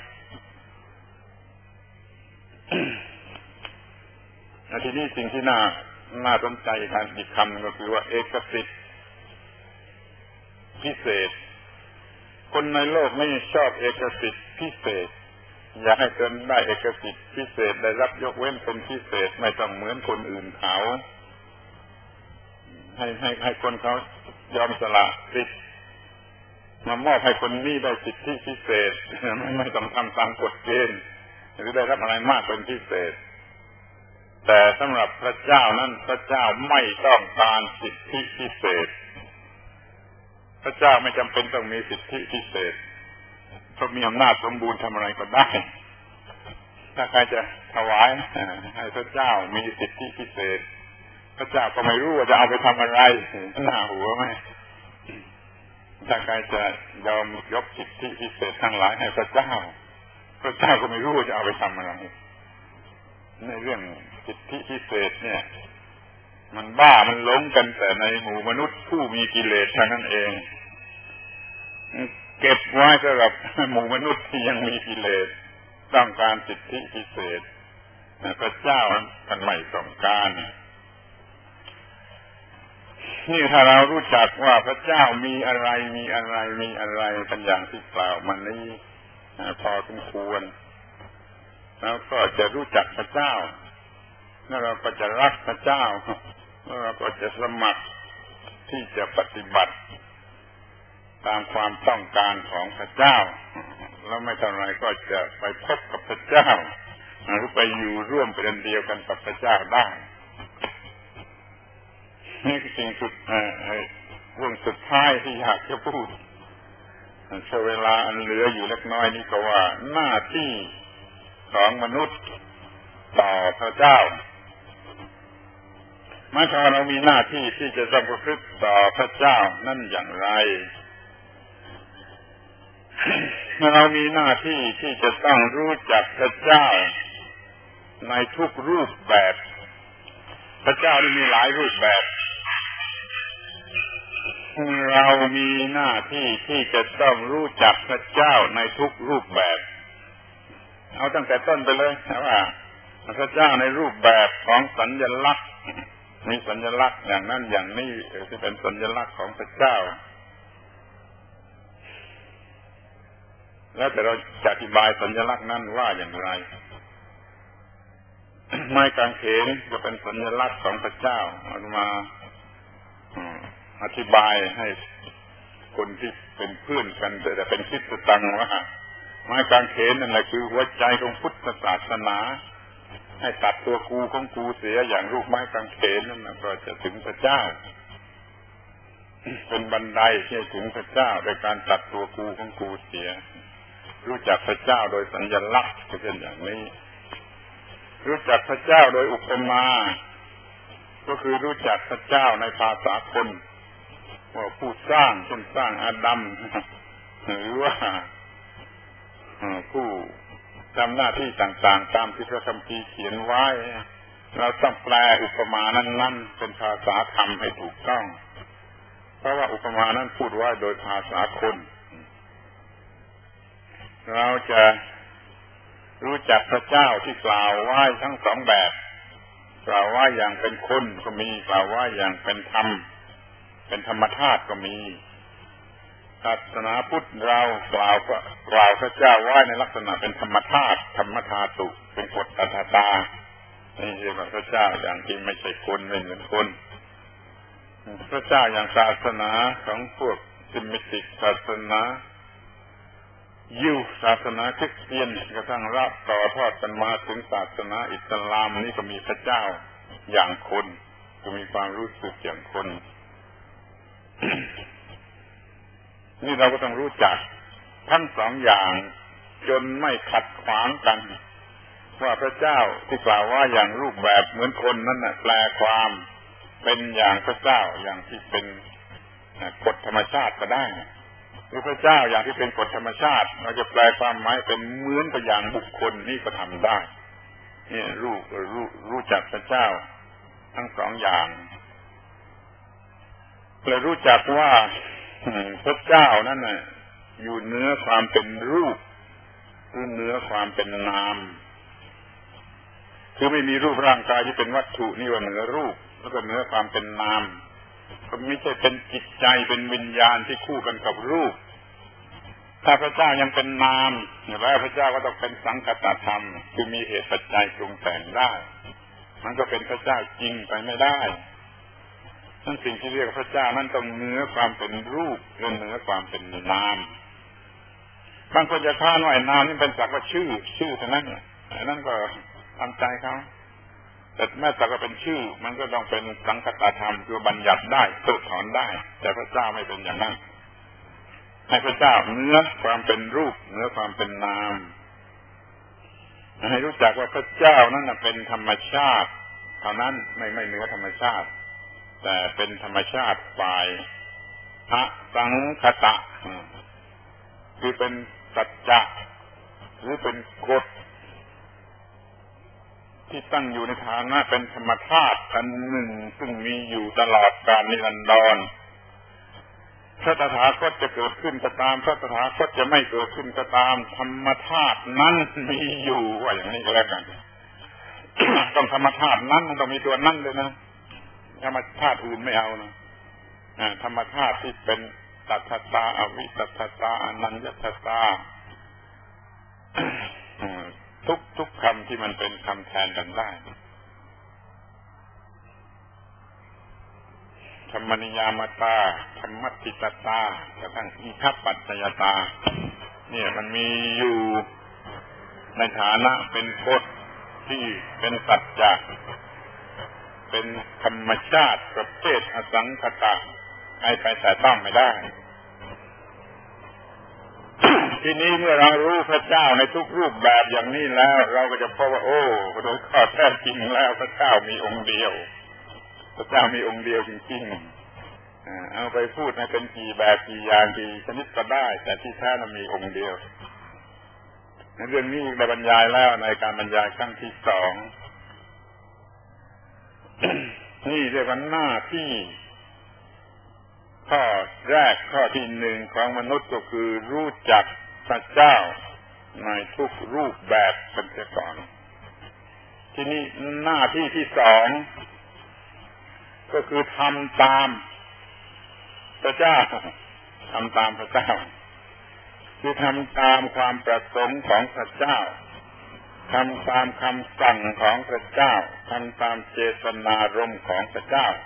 Speaker 1: ทีนี้สิ่งที่น่าสนใจอีกคำนึงก็คือว่าเอกสิทธิพิเศษคนในโลกไม่ชอบเอกสิทธิพิเศษอยากให้ตนได้เอกสิทธิพิเศษได้รับยกเว้นเป็นพิเศษไม่ต้องเหมือนคนอื่นเขาให้คนเขายอมสละสิทธิ์มามอบให้คนนี้ได้สิทธิพิเศษไม่ต้องทำตามกฎเกณฑ์หรือได้รับอะไรมากเป็นพิเศษแต่สำหรับพระเจ้านั้นพระเจ้าไม่ต้องการสิทธิพิเศษพระเจ้าไม่จำเป็นต้องมีสิทธิพิเศษเพราะมีอำนาจสมบูรณ์ทำอะไรก็ได้ถ้าใครจะถวายให้พระเจ้ามีสิทธิพิเศษพระเจ้าก็ไม่รู้ว่าจะเอาไปทำอะไรหน้าหัวไหมถ้าใครจะยอมยกสิทธิพิเศษทั้งหลายให้พระเจ้าก็ไม่รู้ว่าจะเอาไปทำอะไรในเรื่องสิทธิพิเศษเนี่ยมันบ้ามันหลงกันแต่ในหมู่มนุษย์ผู้มีกิเลสเท่านั้นเองเก็บไว้สำหรับหมู่มนุษย์ที่ยังมีกิเลสต้องการสิทธิพิเศษพระเจ้าท่านไม่ต้องการนี่ถ้าเรารู้จักว่าพระเจ้ามีอะไรกันอย่างที่กล่าวมานี้พอสมควรแล้วก็จะรู้จักพระเจ้าแล้วเราก็จะรักพระเจ้าแล้วเราก็จะสมัครที่จะปฏิบัติตามความต้องการของพระเจ้าแล้วไม่เท่าไรก็จะไปพบกับพระเจ้าหรือไปอยู่ร่วมเป็นเดียวกันกับพระเจ้าได้นี่คือสิ่งสุดเรื่องสุดท้ายที่อยากจะพูดใช้เวลาอันเหลืออยู่เล็กน้อยนี้ก็ว่าหน้าที่ของมนุษย์ต่อพระเจ้าหมายความว่าเรามีหน้าที่ที่จะต้องประพฤติต่อพระเจ้านั่นอย่างไรเมื่อเรามีหน้าที่ที่จะต้องรู้จักพระเจ้าในทุกรูปแบบพระเจ้านี่มีหลายรูปแบบเรามีหน้าที่ที่จะต้องรู้จักพระเจ้าในทุกรูปแบบเอาตั้งแต่ต้นไปเลยนะว่าพระเจ้าในรูปแบบของสัญลักษณ์มีสัญลักษณ์อย่างนั้นอย่างนี้ที่เป็นสัญลักษณ์ของพระเจ้าแล้วแต่เราจะอธิบายสัญลักษณ์นั้นว่าอย่างไรไม้กางเขนก็เป็นสัญลักษณ์ของพระเจ้าเอามาอธิบายให้คนที่เป็นเพื่อนกันแต่เป็นคริสตจักรว่าไม้กางเขนนั่นแหละคือหัวใจของพุทธศาสนาให้ตัดตัวกูของกูเสียอย่างรูปไม้กางเขนนั่นก็จะถึงพระเจ้าเป็นบันไดที่ถึงพระเจ้าโดยการตัดตัวกูของกูเสียรู้จักพระเจ้าโดยสัญลักษณ์จะเป็นอย่างนี้รู้จักพระเจ้าโดยอุปมาก็คือรู้จักพระเจ้าในภาษาคนว่าผู้สร้างเช่นสร้างอาดัมหรือว่าผู้ทำหน้าที่ต่างๆตามที่พระคัมภีร์เขียนไว้เราต้องแปลอุปมานั้นๆเป็นภาษาธรรมให้ถูกต้องเพราะว่าอุปมานั้นพูดไว้โดยภาษาคนเราจะรู้จักพระเจ้าที่กล่าวไว้ทั้งสองแบบกล่าวว่าอย่างเป็นคนก็มีกล่าวว่าอย่างเป็นธรรมเป็นธรรมธาตุก็มีศาสนาพุทธเรากล่าวพระเจ้าไว้ในลักษณะเป็นธรรมธาตุธรรมธาตุเป็นกฎอัตตานี่เรียกว่าพระเจ้าอย่างที่ไม่ใช่คนไม่เหมือนคนพระเจ้าอย่างศาสนาของพวกซิมิติกศาสนายิวศาสนาคริสเตียนกระทั่งรับต่อทอดกันมาถึงศาสนาอิสลามนี่ก็มีพระเจ้าอย่างคนก็มีความรู้สึกอย่างคน นี่เราก็ต้องรู้จักทั้งสองอย่างจนไม่ขัดขวางกันว่าพระเจ้าที่กล่าวว่าอย่างรูปแบบเหมือนคนนั้นน่ะแปลความเป็นอย่างพระเจ้าอย่างที่เป็นกฎธรรมชาติก็ได้หรือพระเจ้าอย่างที่เป็นกฎธรรมชาติเราจะแปลความหมายเป็นเหมือนกับอย่างบุคคลนี่ก็ทำได้นี่รู้จักพระเจ้าทั้งสองอย่างเลยรู้จักว่าพระเจ้านั่นน่ะอยู่เหนือความเป็นรูปหรือเหนือความเป็นนามคือไม่มีรูปร่างกายที่เป็นวัตถุนี่ว่าเหนือรูปแล้วก็เหนือความเป็นนามก็ไม่ใช่เป็นจิตใจเป็นวิญญาณที่คู่กันกับรูปถ้าพระเจ้ายังเป็นนามแล้วพระเจ้าก็ต้องเป็นสังคตธรรมคือมีเหตุปัจจัยปรุงแต่งได้มันก็เป็นพระเจ้าจริงไปไม่ได้นั่นสิ่งที่เรียกพระเจ้านั่นต้องเหนือความเป็นรูปและเหนือความเป็นนามบางคนจะค้านว่านามนี่เป็นสักว่าชื่อเท่านั้นนั่นก็ทำใจเขาแต่แม้แต่ก็เป็นชื่อมันก็ต้องเป็นสังคตธรรมคือบัญญัติได้เพิกถอนได้แต่พระเจ้าไม่เป็นอย่างนั้นให้พระเจ้าเหนือความเป็นรูปเหนือความเป็นนามให้รู้จักว่าพระเจ้านั้นเป็นธรรมชาติเท่านั้นไม่เหนือธรรมชาติแต่เป็นธรรมชาติฝ่ายอสังคตะคือเป็นสัจจะหรือเป็นกฎทที่ตั้งอยู่ในฐานะเป็นธรรมธาตุอันหนึ่งซึ่งมีอยู่ตลอดกาลนิรันดรพระตถาคตจะเกิดขึ้นก็ตามพระตถาคตจะไม่เกิดขึ้นก็ตามธรรมธาตุนั้นมีอยู่ว่าอย่างนี้ก็แล้วกัน ต้องธรรมธาตุนั้นต้องมีตัวนั้นเลยนะธรรมธาตุอื่นไม่เอานะธรรมธาตุที่เป็นตัทตาอวิตัทตาอนัญญตัตตาทุกคำที่มันเป็นคำแทนกันได้ธรรมนิยามตาธรรมัตติตตากระทั่งอิทัปปัจจยตาเนี่ยมันมีอยู่ในฐานะเป็นพจน์ที่เป็นสัจจะเป็นธรรมชาติประเภทอสังขตะใครไปแต่ต้องไม่ได้ทีนี้เมื่อเรารู้พระเจ้าในทุกรูปแบบอย่างนี้แล้วเราก็จะพบว่าโอ้โดยข้อแท้จริงแล้วพระเจ้ามีองค์เดียวพระเจ้ามีองค์เดียวจริงๆเอาไปพูดให้เป็นกี่แบบกี่อย่างกี่ชนิดก็ได้แต่ที่แท้มันมีองค์เดียวในเรื่องนี้ได้บรรยายแล้วในการบรรยายครั้งที่2 นี่เรียกว่าหน้าที่ข้อแรกข้อที่1ของมนุษย์ก็คือรู้จักพระเจ้าในทุกรูปแบบเป็นเสียก่อนทีนี้หน้าที่ที่2ก็คือทำตามพระเจ้าทำตามพระเจ้าคือทำตามความประสงค์ของพระเจ้าทำตามคำสั่งของพระเจ้าทำตามเจตนารมณ์ของพระเจ้า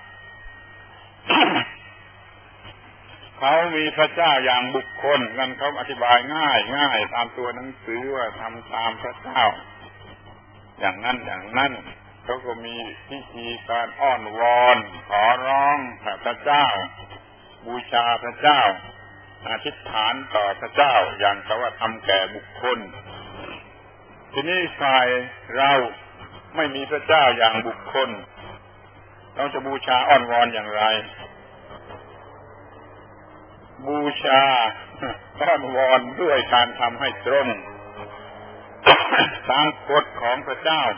Speaker 1: เขามีพระเจ้าอย่างบุคคลนั่นเขาอธิบายง่ายตามตัวหนังสือว่าทำตามพระเจ้าอย่างนั้นเขาก็มีพิธีการอ้อนวอนขอร้องพระเจ้าบูชาพระเจ้าอธิษฐานต่อพระเจ้าอย่างเขาว่าทำแก่บุคคลทีนี้ฝ่ายเราไม่มีพระเจ้าอย่างบุคคลเราจะบูชาอ้อนวอนอย่างไรบูชาอ้อนวอนด้วยการทำให้ตรงตามกฎของพระเจ้า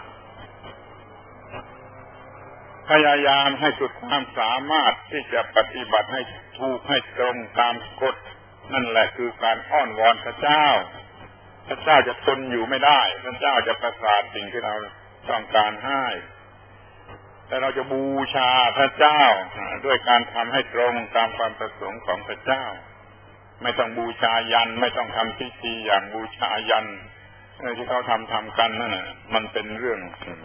Speaker 1: พยายามให้สุดความสามารถที่จะปฏิบัติให้ถูกให้ตรงตามกฎนั่นแหละคือการอ้อนวอนพระเจ้าพระเจ้าจะทนอยู่ไม่ได้พระเจ้าจะประทานสิ่งที่เราต้องการให้แต่เราจะบูชาพระเจ้าด้วยการทำให้ตรงตามความประสงค์ของพระเจ้าไม่ต้องบูชายันไม่ต้องทำพิธีอย่างบูชายันที่เขาทำกันนั่นน่ะมันเป็นเรื่อง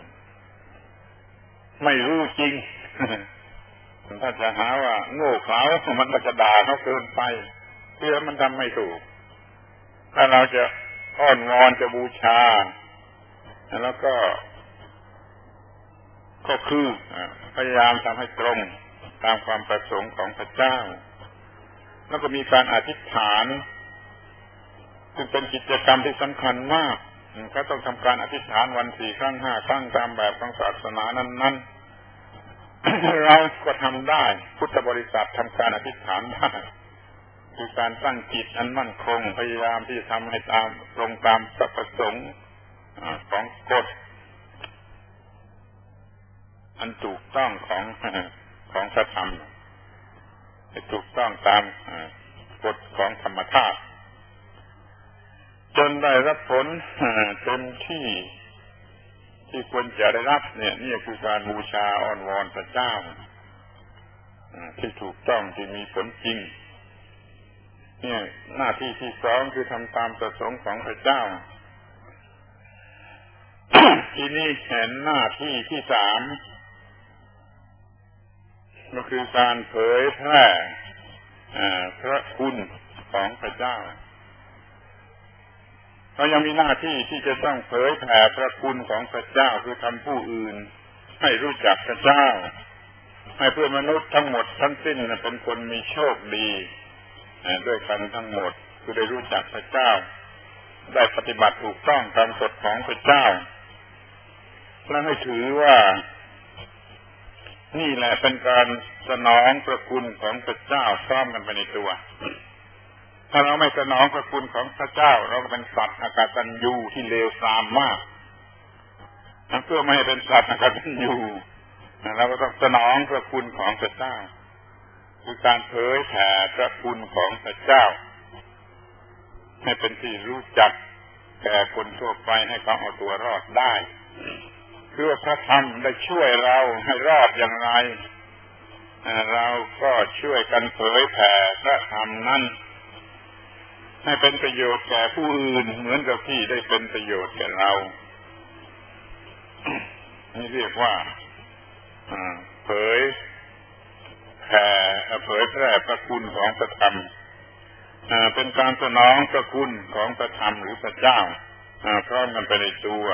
Speaker 1: ไม่รู้จริงถ้าจะหาว่าโง่เขลามันก็จะด่าเขาเกินไปเพื่อมันทำไม่ถูกถ้าเราจะอ้อนวอนจะบูชาแล้วก็คือพยายามทำให้ตรงตามความประสงค์ของพระเจ้าแล้วก็มีการอธิษฐานซึ่งเป็นกิจกรรมที่สำคัญมากก็ต้องทำการอธิษฐานวัน4 ครั้ง 5 ครั้งตามแบบของศาสนานั้นๆ เราก็ทำได้พุทธบริษัททำการอธิษฐานได้คือการตั้งจิตอันมั่นคงพยายามที่จะทำให้ตรงตามประสงค์ของกฎอันถูกต้องของพระธรรมให้ถูกต้องตามกฎของธรรมธาตุจนได้รับผลเต็มที่ควรจะได้รับนี่คือการบูชาอ้อนวอนพระเจ้าที่ถูกต้องที่มีผลจริงนี่หน้าที่ที่2คือทำตามประสงค์ของพระเจ้า ทีนี้เห็นหน้าที่ที่3ก็คือการเผยแพร่พระคุณของพระเจ้าเรายังมีหน้าที่ที่จะต้องเผยแผ่พระคุณของพระเจ้าคือทำผู้อื่นให้รู้จักพระเจ้าให้เพื่อนมนุษย์ทั้งหมดทั้งสิ้นเป็นคนมีโชคดีด้วยกันทั้งหมดคือได้รู้จักพระเจ้าได้ปฏิบัติถูกต้องตามกฎของพระเจ้าและให้ถือว่านี่แหละเป็นการสนองพระคุณของพระเจ้าพร้อมกันไปในตัวถ้าเราไม่สนองพระคุณของพระเจ้าเราก็เป็นสัตว์อกตัญญูที่เลวทรามมากเพื่อไม่ให้เป็นสัตว์อกตัญญูเราก็ต้องสนองพระคุณของพระเจ้าคือการเผยแผ่พระคุณของพระเจ้าให้เป็นที่รู้จักแก่คนทั่วไปให้เขาเอาตัวรอดได้คือพระธรรมได้ช่วยเราให้รอดอย่างไรเราก็ช่วยกันเผยแผ่พระธรรมนั้นให้เป็นประโยชน์แก่ผู้อื่นเหมือนกับที่ได้เป็นประโยชน์แก่เรานี่เรียกว่าเผยแพร่พระคุณของพระธรรมเป็นการสนองพระคุณของพระธรรมหรือพระเจ้าพร้อมกันไปในตัว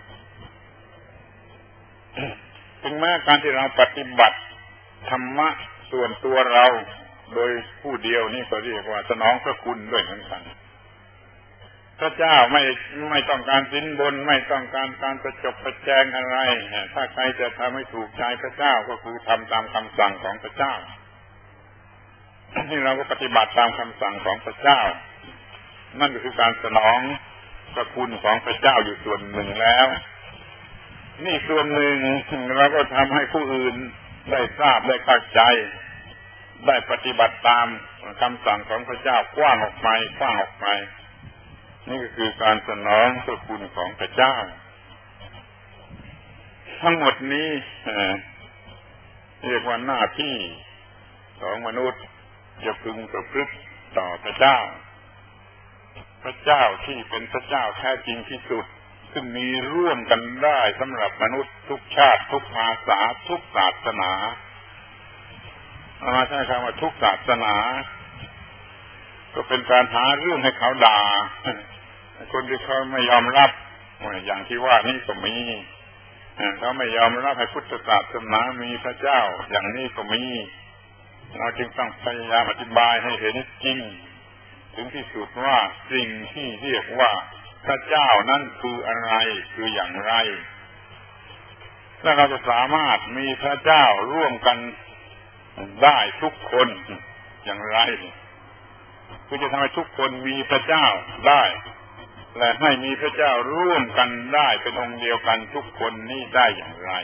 Speaker 1: ถึงแม้การที่เราปฏิบัติธรรมะส่วนตัวเราโดยผู้เดียวนี่ก็เรียกว่าสนองพระคุณด้วยเหมือนกันพระเจ้าไม่ต้องการสินบนไม่ต้องการการประจบประแจงอะไรถ้าใครจะทำให้ถูกใจพระเจ้าก็คือทำตามคำสั่งของพระเจ้าที่เราก็ปฏิบัติตามคำสั่งของพระเจ้านั่นก็คือการสนองพระคุณของพระเจ้าอยู่ส่วนหนึ่งแล้วนี่ส่วนหนึ่งเราก็ทำให้ผู้อื่นได้ทราบได้เข้าใจได้ปฏิบัติตามคำสั่งของพระเจ้ากว้างออกไปนี่ก็คือการสนองพระคุณของพระเจ้าทั้งหมดนี้เรียกว่าหน้าที่ของมนุษย์จะพึงประพฤติต่อพระเจ้าพระเจ้าที่เป็นพระเจ้าแท้จริงที่สุดซึ่งมีร่วมกันได้สำหรับมนุษย์ทุกชาติทุกภาษาทุกศาสนาใช้คำว่าทุกศาสนาก็เป็นการหาเรื่องให้เขาด่าคนที่เขาไม่ยอมรับอย่างที่ว่านี่ก็มีเขาไม่ยอมรับให้พุทธศาสนามีพระเจ้าอย่างนี้ก็มีเราจึงต้องพยายามอธิบายให้เห็นจริงถึงที่สุดว่าสิ่งที่เรียกว่าพระเจ้านั้นคืออะไรคืออย่างไรและเราจะสามารถมีพระเจ้าร่วมกันได้ทุกคนอย่างไรคือจะทำให้ทุกคนมีพระเจ้าได้และให้มีพระเจ้าร่วมกันได้เป็นองค์เดียวกันทุกคนนี้ได้อย่างไร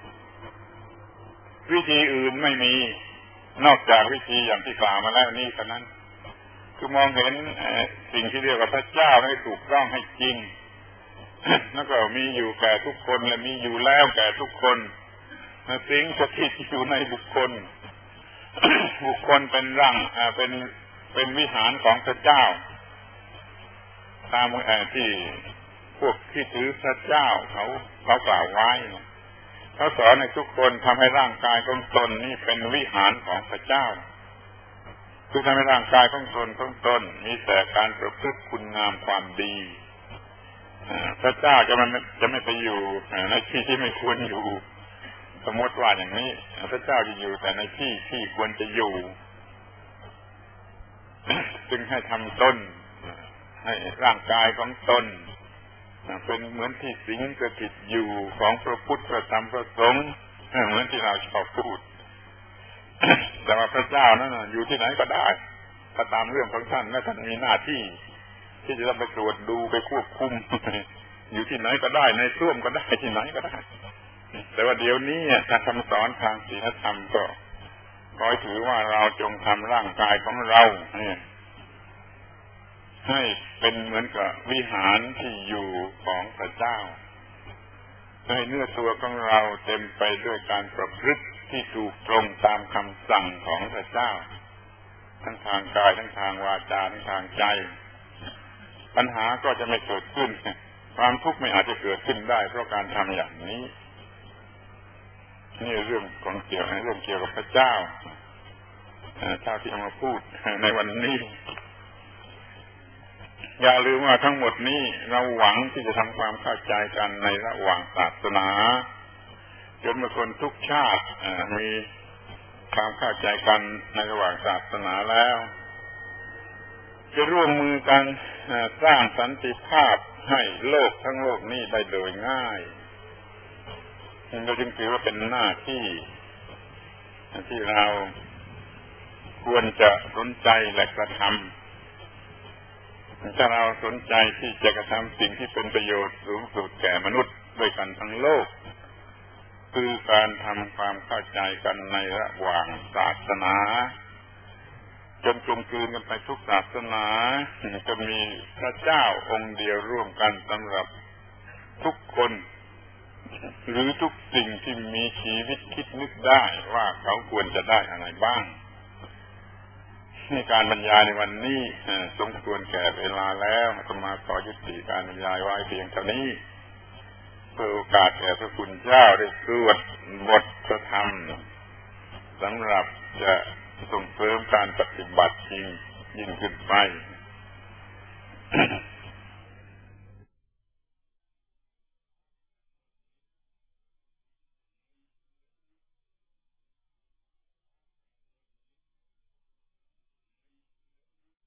Speaker 1: วิธีอื่นไม่มีนอกจากวิธีอย่างที่กล่าวมาแล้วนี้เท่านั้นคือมองเห็นสิ่งที่เรียกว่าพระเจ้าให้ถูกต้องให้จริงแล้วก็มีอยู่แก่ทุกคนและมีอยู่แล้วแก่ทุกคนสิ่งสถิตอยู่ในบุคคลบุคคลเป็นร่างเป็นวิหารของพระเจ้าตามที่พวกที่ถือพระเจ้าเขากล่าวไว้เขาสอนให้ทุกคนทำให้ร่างกายของตนนี่เป็นวิหารของพระเจ้าคือทำให้ร่างกายของตนมีแต่การประพฤติคุณงามความดีพระเจ้าจะไม่ไปอยู่ในที่ที่ไม่ควรอยู่สมมติว่าอย่างนี้พระเจ้าจะอยู่แต่ในที่ที่ควรจะอยู่จึงให้ทำตนให้ร่างกายของตนเป็นเหมือนที่สิงสถิตอยู่ของพระพุทธพระธรรมพระสงฆ์เหมือนที่เราชอบพูดแต่ว่าพระเจ้านั้นอยู่ที่ไหนก็ได้ถ้าตามเรื่องของท่านและท่านมีหน้าที่ที่จะต้องไปตรวจดูไปควบคุมอยู่ที่ไหนก็ได้ในส้วมก็ได้ที่ไหนก็ได้แต่ว่าเดี๋ยวนี้ถ้าคำสอนทางศีลธรรมก็ขอให้ถือว่าเราจงทำร่างกายของเราให้เป็นเหมือนกับวิหารที่อยู่ของพระเจ้าให้เนื้อตัวของเราเต็มไปด้วยการประพฤติที่ถูกตรงตามคำสั่งของพระเจ้าทั้งทางกายทั้งทางวาจาทั้งทางใจปัญหาก็จะไม่เกิดขึ้นความทุกข์ไม่อาจจะเกิดขึ้นได้เพราะการทำอย่างนี้นี่เรื่องเกี่ยวกับพระเจ้าที่เอามาพูดในวันนี้อย่าลืมว่าทั้งหมดนี้เราหวังที่จะทำความเข้าใจกันในระหว่างศาสนาจนเมื่อคนทุกชาติมีความเข้าใจกันในระหว่างศาสนาแล้วจะร่วมมือกันสร้างสันติภาพให้โลกทั้งโลกนี้ได้โดยง่ายเราจึงถือว่าเป็นหน้าที่เราควรจะสนใจและกระทำถ้าเราสนใจที่จะกระทำสิ่งที่เป็นประโยชน์สูงสุดแก่มนุษย์ด้วยกันทั้งโลกคือการทำความเข้าใจกันในระหว่างศาสนาจนกลมกลืนกันไปทุกศาสนาจะมีพระเจ้าองค์เดียวร่วมกันสำหรับทุกคนหรือทุกสิ่งที่มีชีวิตคิดนึกได้ว่าเขาควรจะได้อะไรบ้างในการบรรยายในวันนี้สมควรแก่เวลาแล้วอาตมาขอยุติการบรรยายไว้เพียงเท่านี้เพื่อโอกาสแก่พระคุณเจ้าได้สวดบทพระธรรมสำหรับจะส่งเสริมการปฏิบัติจริงยิ่งขึ้นไป